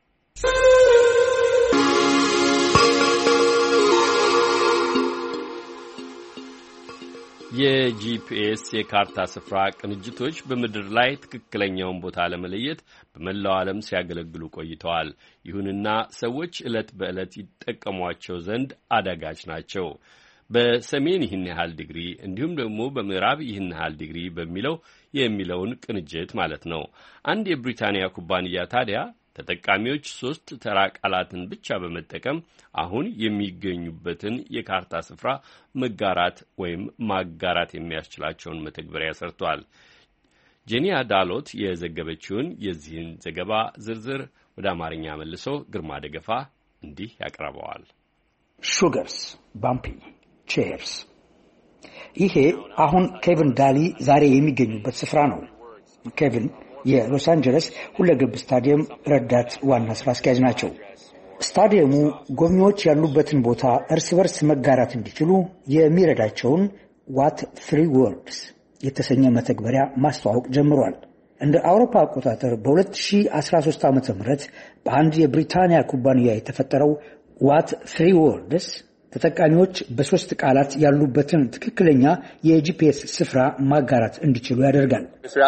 የጂፒኤስ የካርታ ስፍራ ቅንጅቶች በምድር ላይ ትክክለኛውን ቦታ ለመለየት በመላው ዓለም ሲያገለግሉ ቆይተዋል። ይሁንና ሰዎች ዕለት በዕለት ይጠቀሟቸው ዘንድ አዳጋች ናቸው። በሰሜን ይህን ያህል ዲግሪ እንዲሁም ደግሞ በምዕራብ ይህን ያህል ዲግሪ በሚለው የሚለውን ቅንጅት ማለት ነው። አንድ የብሪታንያ ኩባንያ ታዲያ ተጠቃሚዎች ሶስት ተራ ቃላትን ብቻ በመጠቀም አሁን የሚገኙበትን የካርታ ስፍራ መጋራት ወይም ማጋራት የሚያስችላቸውን መተግበሪያ ሰርቷል። ጄኒያ ዳሎት የዘገበችውን የዚህን ዘገባ ዝርዝር ወደ አማርኛ መልሶ ግርማ ደገፋ እንዲህ ያቀርበዋል። ሹገርስ ባምፒ ቼርስ። ይሄ አሁን ኬቪን ዳሊ ዛሬ የሚገኙበት ስፍራ ነው። ኬቪን የሎስ አንጀለስ ሁለገብ ስታዲየም ረዳት ዋና ስራ አስኪያጅ ናቸው። ስታዲየሙ ጎብኚዎች ያሉበትን ቦታ እርስ በርስ መጋራት እንዲችሉ የሚረዳቸውን ዋት ፍሪ ወርድስ የተሰኘ መተግበሪያ ማስተዋወቅ ጀምሯል። እንደ አውሮፓ አቆጣጠር በ2013 ዓ.ም በአንድ የብሪታንያ ኩባንያ የተፈጠረው ዋት ፍሪ ወርድስ ተጠቃሚዎች በሶስት ቃላት ያሉበትን ትክክለኛ የጂፒኤስ ስፍራ ማጋራት እንዲችሉ ያደርጋል።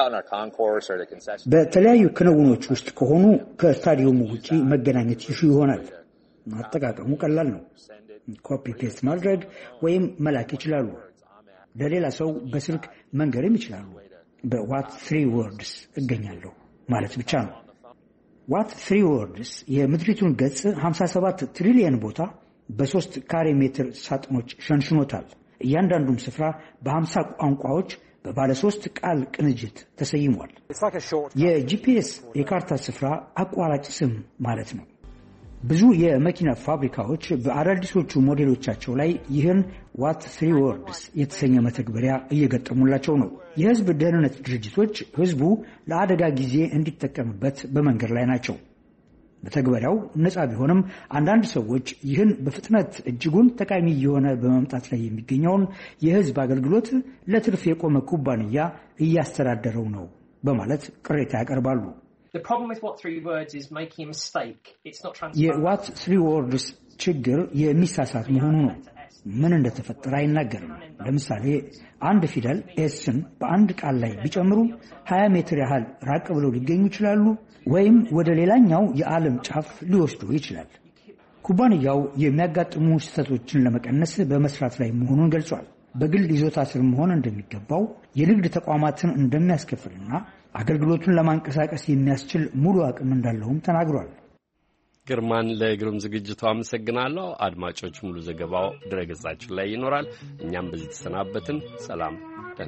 በተለያዩ ክንውኖች ውስጥ ከሆኑ ከስታዲየሙ ውጪ መገናኘት ይሹ ይሆናል። አጠቃቀሙ ቀላል ነው። ኮፒ ፔስት ማድረግ ወይም መላክ ይችላሉ። ለሌላ ሰው በስልክ መንገርም ይችላሉ። በዋት ፍሪ ወርድስ እገኛለሁ ማለት ብቻ ነው። ዋት ፍሪ ወርድስ የምድሪቱን ገጽ ሃምሳ ሰባት ትሪሊየን ቦታ በሶስት ካሬ ሜትር ሳጥኖች ሸንሽኖታል። እያንዳንዱም ስፍራ በሀምሳ ቋንቋዎች በባለ ሶስት ቃል ቅንጅት ተሰይሟል። የጂፒኤስ የካርታ ስፍራ አቋራጭ ስም ማለት ነው። ብዙ የመኪና ፋብሪካዎች በአዳዲሶቹ ሞዴሎቻቸው ላይ ይህን ዋት ስሪ ወርድስ የተሰኘ መተግበሪያ እየገጠሙላቸው ነው። የህዝብ ደህንነት ድርጅቶች ህዝቡ ለአደጋ ጊዜ እንዲጠቀምበት በመንገድ ላይ ናቸው። መተግበሪያው ነፃ ቢሆንም አንዳንድ ሰዎች ይህን በፍጥነት እጅጉን ጠቃሚ የሆነ በመምጣት ላይ የሚገኘውን የህዝብ አገልግሎት ለትርፍ የቆመ ኩባንያ እያስተዳደረው ነው በማለት ቅሬታ ያቀርባሉ። የዋት ስሪ ወርድስ ችግር የሚሳሳት መሆኑ ነው። ምን እንደተፈጠረ አይናገርም። ለምሳሌ አንድ ፊደል ኤስን በአንድ ቃል ላይ ቢጨምሩ ሀያ ሜትር ያህል ራቅ ብለው ሊገኙ ይችላሉ ወይም ወደ ሌላኛው የዓለም ጫፍ ሊወስዱ ይችላል። ኩባንያው የሚያጋጥሙ ስህተቶችን ለመቀነስ በመስራት ላይ መሆኑን ገልጿል። በግል ይዞታ ስር መሆን እንደሚገባው የንግድ ተቋማትን እንደሚያስከፍልና አገልግሎቱን ለማንቀሳቀስ የሚያስችል ሙሉ አቅም እንዳለውም ተናግሯል። ግርማን ለግሩም ዝግጅቱ አመሰግናለሁ። አድማጮች ሙሉ ዘገባው ድረገጻችን ላይ ይኖራል። እኛም በዚህ ተሰናበትን። ሰላም።